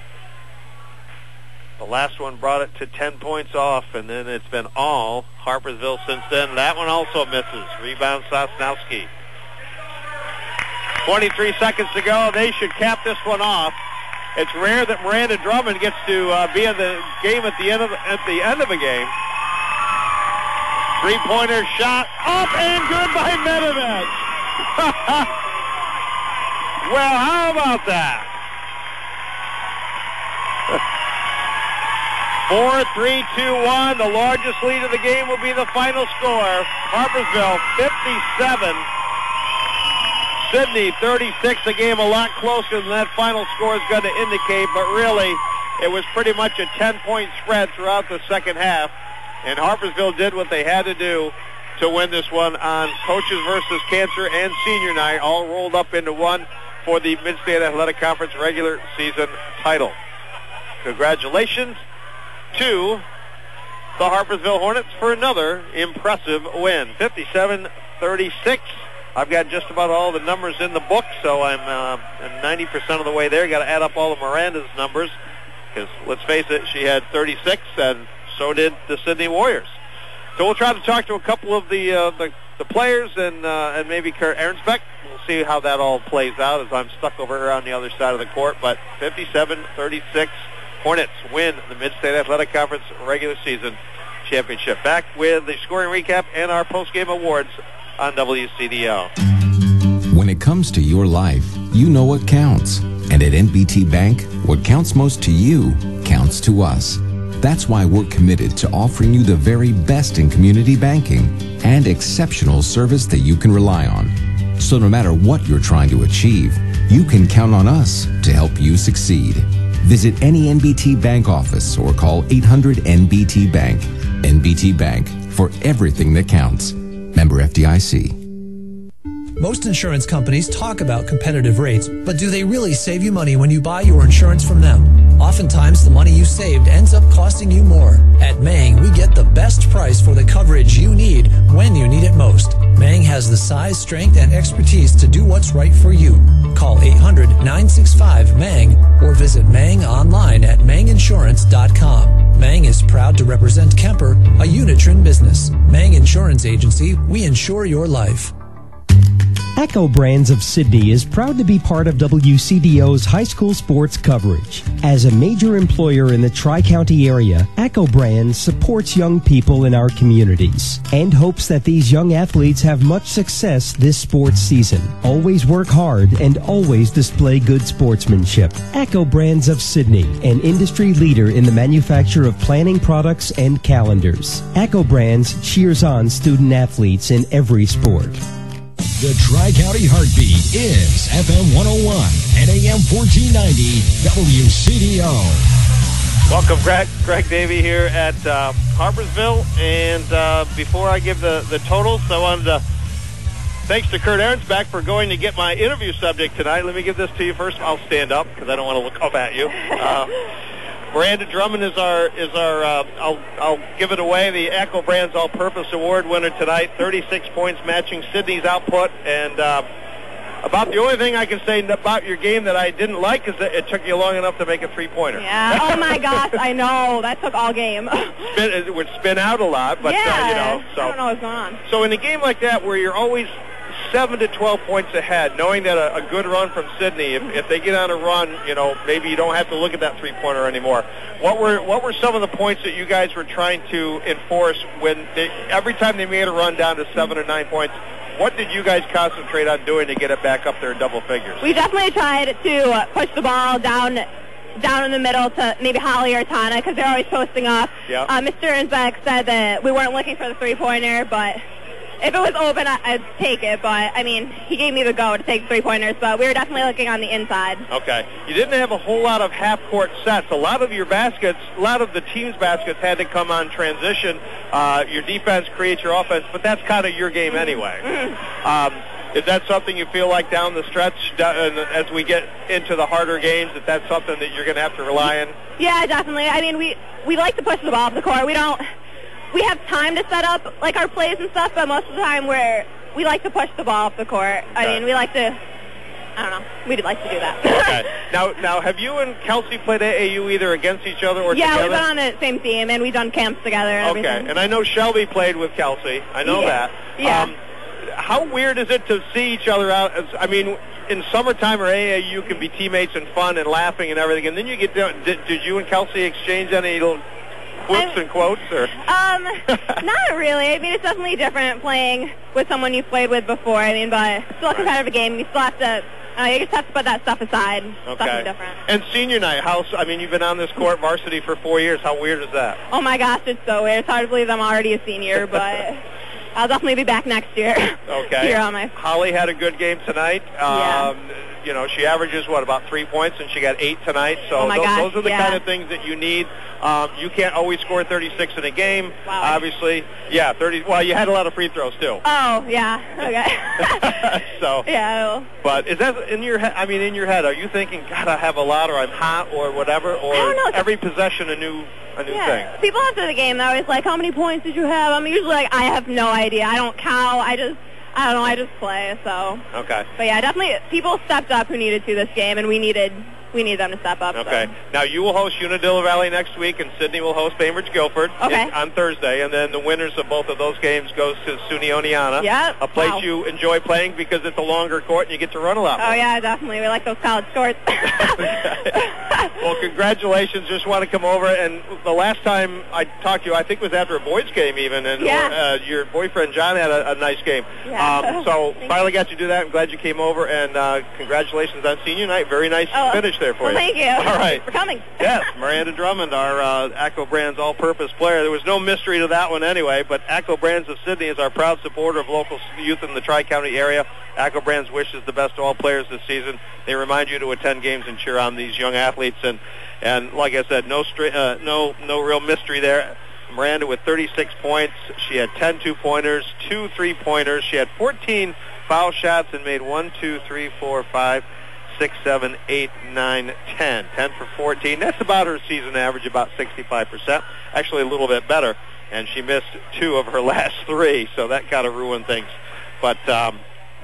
The last one brought it to ten points off, and then it's been all Harpersville since then. That one also misses. Rebound Sosnowski. twenty-three seconds to go. They should cap this one off. It's rare that Miranda Drummond gets to uh, be in the game at the end of the, at the end of a game. Three-pointer shot up and good by Medovich. Well, how about that? Four, three, two, one. The largest lead of the game will be the final score. Harpersville fifty-seven. Sidney thirty-six. A game a lot closer than that final score is going to indicate, but really it was pretty much a ten-point spread throughout the second half, and Harpersville did what they had to do to win this one on Coaches versus Cancer and Senior Night, all rolled up into one for the Mid-State Athletic Conference regular season title. Congratulations to the Harpersville Hornets for another impressive win. fifty-seven thirty-six. I've got just about all the numbers in the book, so I'm uh, ninety percent of the way there. Got to add up all of Miranda's numbers, because let's face it, she had thirty-six, and so did the Sidney Warriors. So we'll try to talk to a couple of the uh, the, the players and uh, and maybe Kurt Ahrensbeck. We'll see how that all plays out as I'm stuck over here on the other side of the court. But fifty-seven thirty-six, Hornets win the Mid-State Athletic Conference regular season championship. Back with the scoring recap and our post-game awards on W C D O. When it comes to your life, you know what counts. And at N B T Bank, what counts most to you counts to us. That's why we're committed to offering you the very best in community banking and exceptional service that you can rely on. So no matter what you're trying to achieve, you can count on us to help you succeed. Visit any N B T Bank office or call eight hundred N B T Bank. N B T Bank, for everything that counts. Member F D I C. Most insurance companies talk about competitive rates, but do they really save you money when you buy your insurance from them? Oftentimes, the money you saved ends up costing you more. At Mang, we get the best price for the coverage you need when you need it most. Mang has the size, strength, and expertise to do what's right for you. Call eight hundred nine six five M A N G or visit Mang online at mang insurance dot com. Mang is proud to represent Kemper, a Unitron business. Mang Insurance Agency, we insure your life. Echo Brands of Sydney is proud to be part of W C D O's high school sports coverage. As a major employer in the Tri-County area, Echo Brands supports young people in our communities and hopes that these young athletes have much success this sports season. Always work hard and always display good sportsmanship. Echo Brands of Sydney, an industry leader in the manufacture of planning products and calendars. Echo Brands cheers on student athletes in every sport. The Tri-County Heartbeat is F M one oh one and A M fourteen ninety W C D O. Welcome, Greg, Greg Davey here at uh, Harpersville. And uh, before I give the, the totals, I wanted to, thanks to Kurt Ahrensbeck for going to get my interview subject tonight. Let me give this to you first. I'll stand up because I don't want to look up at you. Uh, Miranda Drummond is our, is our uh, I'll, I'll give it away, the Echo Brands All-Purpose Award winner tonight. thirty-six points matching Sydney's output. And uh, about the only thing I can say about your game that I didn't like is that it took you long enough to make a three-pointer. Yeah. Oh, my gosh. I know. That took all game. Spin, it would spin out a lot, but, yeah, uh, you know. So, I don't know what's going on. So in a game like that where you're always seven to twelve points ahead, knowing that a, a good run from Sydney, if, if they get on a run, you know, maybe you don't have to look at that three-pointer anymore. What were what were some of the points that you guys were trying to enforce when they, every time they made a run down to seven or nine points? What did you guys concentrate on doing to get it back up there in double figures? We definitely tried to uh, push the ball down down in the middle to maybe Holly or Tana because they're always posting up. Yeah. Uh, Mister Ahrensbeck said that we weren't looking for the three-pointer, but if it was open, I'd take it. But, I mean, he gave me the go to take three-pointers, but we were definitely looking on the inside. Okay. You didn't have a whole lot of half-court sets. A lot of your baskets, a lot of the team's baskets had to come on transition. Uh, your defense creates your offense, but that's kind of your game anyway. Mm-hmm. Um, Is that something you feel like down the stretch, do- and as we get into the harder games, that that's something that you're going to have to rely on? Yeah, definitely. I mean, we we like to push the ball up the court. We don't. We have time to set up like our plays and stuff, but most of the time we're we like to push the ball up the court. I Okay. mean, we like to. I don't know. We'd like to do that. Okay. Now, now, have you and Kelsey played A A U either against each other or yeah, together? we've been on the same team and we've done camps together and Okay, everything. and I know Shelby played with Kelsey. I know Yeah. that. Yeah. Um, how weird is it to see each other out? As, I mean, in summertime or A A U can be teammates and fun and laughing and everything, and then you get down. Did, did you and Kelsey exchange any little quips and quotes? Or Um, not really. I mean, it's definitely different playing with someone you've played with before. I mean, but it's still a competitive game. You still have to. Uh, you just have to put that stuff aside. It's okay. Something different. And senior night, how? I mean, you've been on this court varsity for four years. How weird is that? Oh my gosh, it's so weird. It's hard to believe I'm already a senior, but I'll definitely be back next year. Okay. Here on my. Holly had a good game tonight. Yeah. Um, you know, she averages, what, about three points, and she got eight tonight. So Oh my tho- gosh, those are the yeah. kind of things that you need. Um, you can't always score thirty-six in a game, Wow. obviously. Yeah, thirty. Well, you had a lot of free throws, too. Oh yeah. Okay. So, yeah. but is that in your head? I mean, in your head, are you thinking, God, I have a lot, or I'm hot, or whatever, or I don't know. every possession a new a new Yeah. thing? People after the game, they're always like, "How many points did you have?" I'm usually like, "I have no idea. I don't count. I just, I don't know. I just play." So. Okay. But yeah, definitely people stepped up who needed to this game, and we needed we needed them to step up. Okay. So. Now, you will host Unadilla Valley next week, and Sydney will host Bainbridge Guilford Okay. in- on Thursday. And then the winners of both of those games goes to SUNY Oneonta, Yep. a place Wow. you enjoy playing because it's a longer court and you get to run a lot Oh more. yeah, definitely. We like those college shorts. Well, congratulations. Just want to come over. And the last time I talked to you, I think was after a boys' game even, and Yeah. uh, your boyfriend John had a, a nice game. Yeah. Um, so finally got you to do that. I'm glad you came over, and uh, congratulations on senior night. Very nice Oh, finish there for well, you. thank you. All right. Thanks for coming. Yes, Miranda Drummond, our uh, ACCO Brands all-purpose player. There was no mystery to that one anyway, but ACCO Brands of Sydney is our proud supporter of local youth in the Tri-County area. ACCO Brands wishes the best to all players this season. They remind you to attend games and cheer on these young athletes. And, and like I said, no, stra- uh, no, no real mystery there. Miranda with thirty-six points. She had ten two-pointers, two three-pointers. She had fourteen foul shots and made one, two, three, four, five, six, seven, eight, nine, ten. ten for fourteen. That's about her season average, about sixty-five percent. Actually a little bit better. And she missed two of her last three, so that kind of ruined things. But um,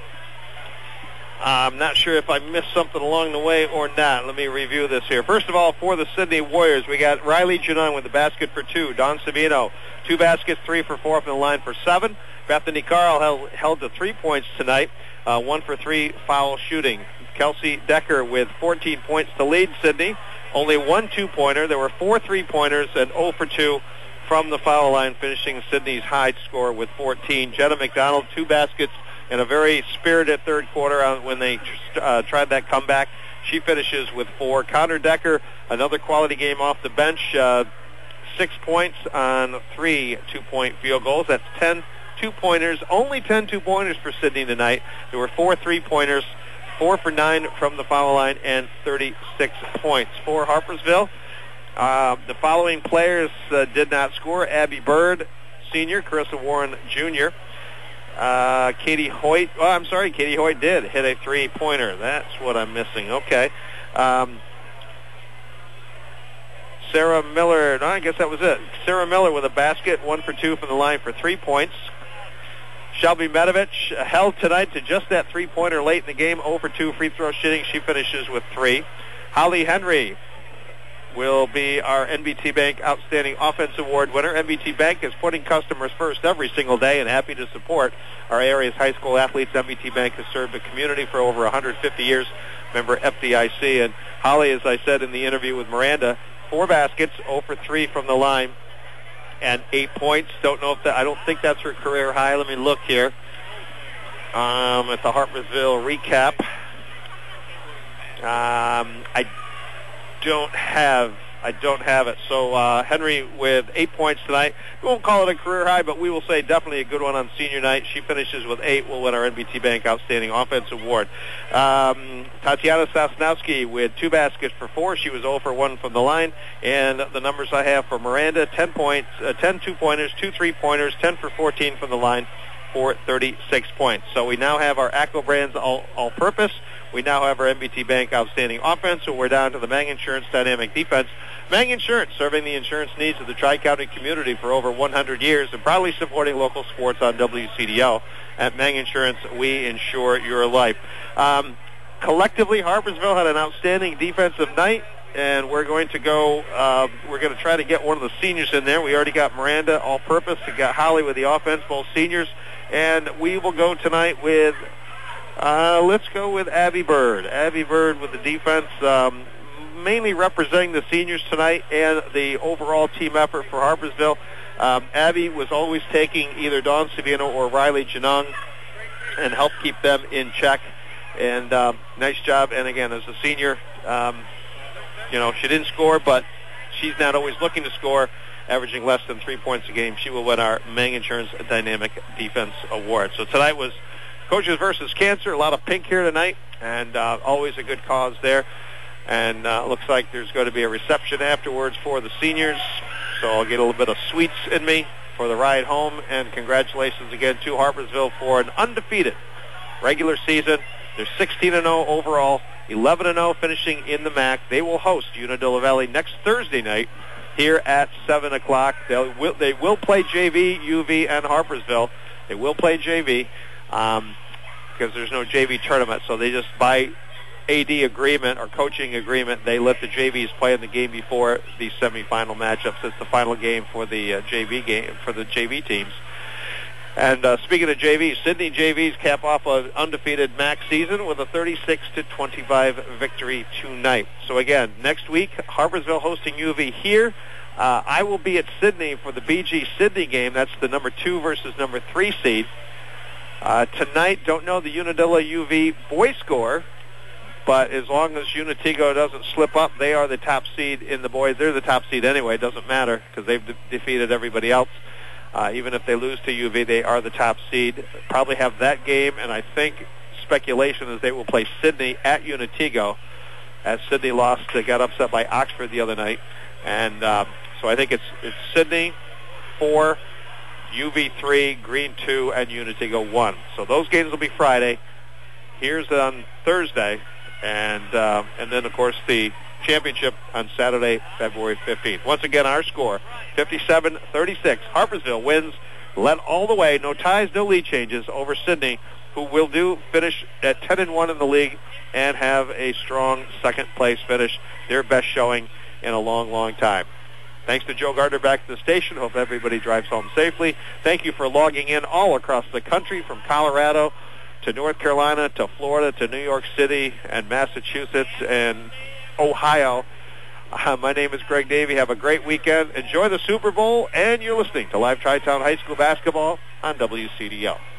I'm not sure if I missed something along the way or not. Let me review this here. First of all, for the Sydney Warriors, we got Riley Janon with the basket for two. Don Savino, two baskets, three for four from the line for seven. Bethany Carl held, held to three points tonight, uh, one for three foul shooting. Kelsey Decker with fourteen points to lead Sydney. Only one two-pointer. There were four three-pointers and zero for two from the foul line, finishing Sydney's high score with fourteen. Jenna McDonald, two baskets in a very spirited third quarter on when they uh, tried that comeback. She finishes with four. Connor Decker, another quality game off the bench, uh, six points on three two-point field goals. That's ten two-pointers, only ten two-pointers for Sydney tonight. There were four three-pointers, four for nine from the foul line, and thirty-six points. For Harpersville, uh, the following players uh, did not score. Abby Bird, senior, Carissa Warren, junior. Uh, Katie Hoyt, oh, I'm sorry, Katie Hoyt did hit a three-pointer. That's what I'm missing. Okay. Um, Sarah Miller, no, I guess that was it. Sarah Miller with a basket, one for two from the line for three points. Shelby Medovich held tonight to just that three-pointer late in the game, zero for two free throw shooting. She finishes with three. Holly Henry will be our N B T Bank Outstanding Offense Award winner. N B T Bank is putting customers first every single day and happy to support our area's high school athletes. N B T Bank has served the community for over one hundred fifty years. Member F D I C. And Holly, as I said in the interview with Miranda, four baskets, zero for three from the line, and eight points. Don't know if that, I don't think that's her career high. Let me look here um, at the Harpersville recap. Um, I don't have I don't have it. So uh, Henry with eight points tonight. We won't call it a career high, but we will say definitely a good one on senior night. She finishes with eight. We'll win our N B T Bank Outstanding Offense Award. Um, Tatiana Sosnowski with two baskets for four. She was zero for one from the line. And the numbers I have for Miranda, ten points, uh, ten two-pointers, two three-pointers, ten for fourteen from the line, for thirty-six points. So we now have our ACCO brands all, all-purpose. We now have our N B T Bank outstanding offense, so we're down to the Mang Insurance dynamic defense. Mang Insurance, serving the insurance needs of the Tri-County community for over one hundred years and proudly supporting local sports on W C D O. At Mang Insurance, we insure your life. Um, collectively, Harpersville had an outstanding defensive night, and we're going to go, uh, we're going to try to get one of the seniors in there. We already got Miranda all-purpose. We got Holly with the offense, both seniors. And we will go tonight with, uh, let's go with Abby Bird. Abby Bird with the defense, um, mainly representing the seniors tonight and the overall team effort for Harpersville. Um, Abby was always taking either Dawn Savino or Riley Janung and helped keep them in check. And um, nice job. And again, as a senior, um, you know, she didn't score, but she's not always looking to score, averaging less than three points a game. She will win our Mang Insurance Dynamic Defense Award. So tonight was Coaches versus Cancer. A lot of pink here tonight, and uh, always a good cause there. And uh, looks like there's going to be a reception afterwards for the seniors. So I'll get a little bit of sweets in me for the ride home. And congratulations again to Harpersville for an undefeated regular season. They're sixteen and oh overall, eleven and oh finishing in the M A C. They will host Unadilla Valley next Thursday night here at seven o'clock. They'll, will, they will play J V, U V, and Harpersville. They will play J V um, because there's no J V tournament. So they just, by A D agreement or coaching agreement, they let the J Vs play in the game before the semifinal matchups. It's the final game for the uh, J V game for the J V teams. And uh, speaking of J V, Sidney J Vs cap off an undefeated M A C season with a thirty-six to twenty-five victory tonight. So again, next week, Harpersville hosting U V here. Uh, I will be at Sidney for the B G Sidney game. That's the number two versus number three seed. Uh, tonight, don't know the Unadilla U V boy score, but as long as Unatigo doesn't slip up, they are the top seed in the boys. They're the top seed anyway. It doesn't matter because they've de- defeated everybody else. Uh, even if they lose to U V, they are the top seed. Probably have that game, and I think speculation is they will play Sidney at Unatigo, as Sidney lost. They got upset by Oxford the other night. And uh, so I think it's it's Sidney four, U V three, Green two, and Unatigo one. So those games will be Friday. Here's on Thursday. And uh, and then, of course, the championship on Saturday, February fifteenth. Once again, our score, fifty-seven thirty-six. Harpersville wins, led all the way, no ties, no lead changes over Sidney, who will do finish at ten and one in the league and have a strong second-place finish, their best showing in a long, long time. Thanks to Joe Gardner back to the station. Hope everybody drives home safely. Thank you for logging in all across the country, from Colorado to North Carolina to Florida to New York City and Massachusetts and Ohio. Uh, my name is Greg Davey. Have a great weekend. Enjoy the Super Bowl, and you're listening to Live Tri-Town High School Basketball on W C D O.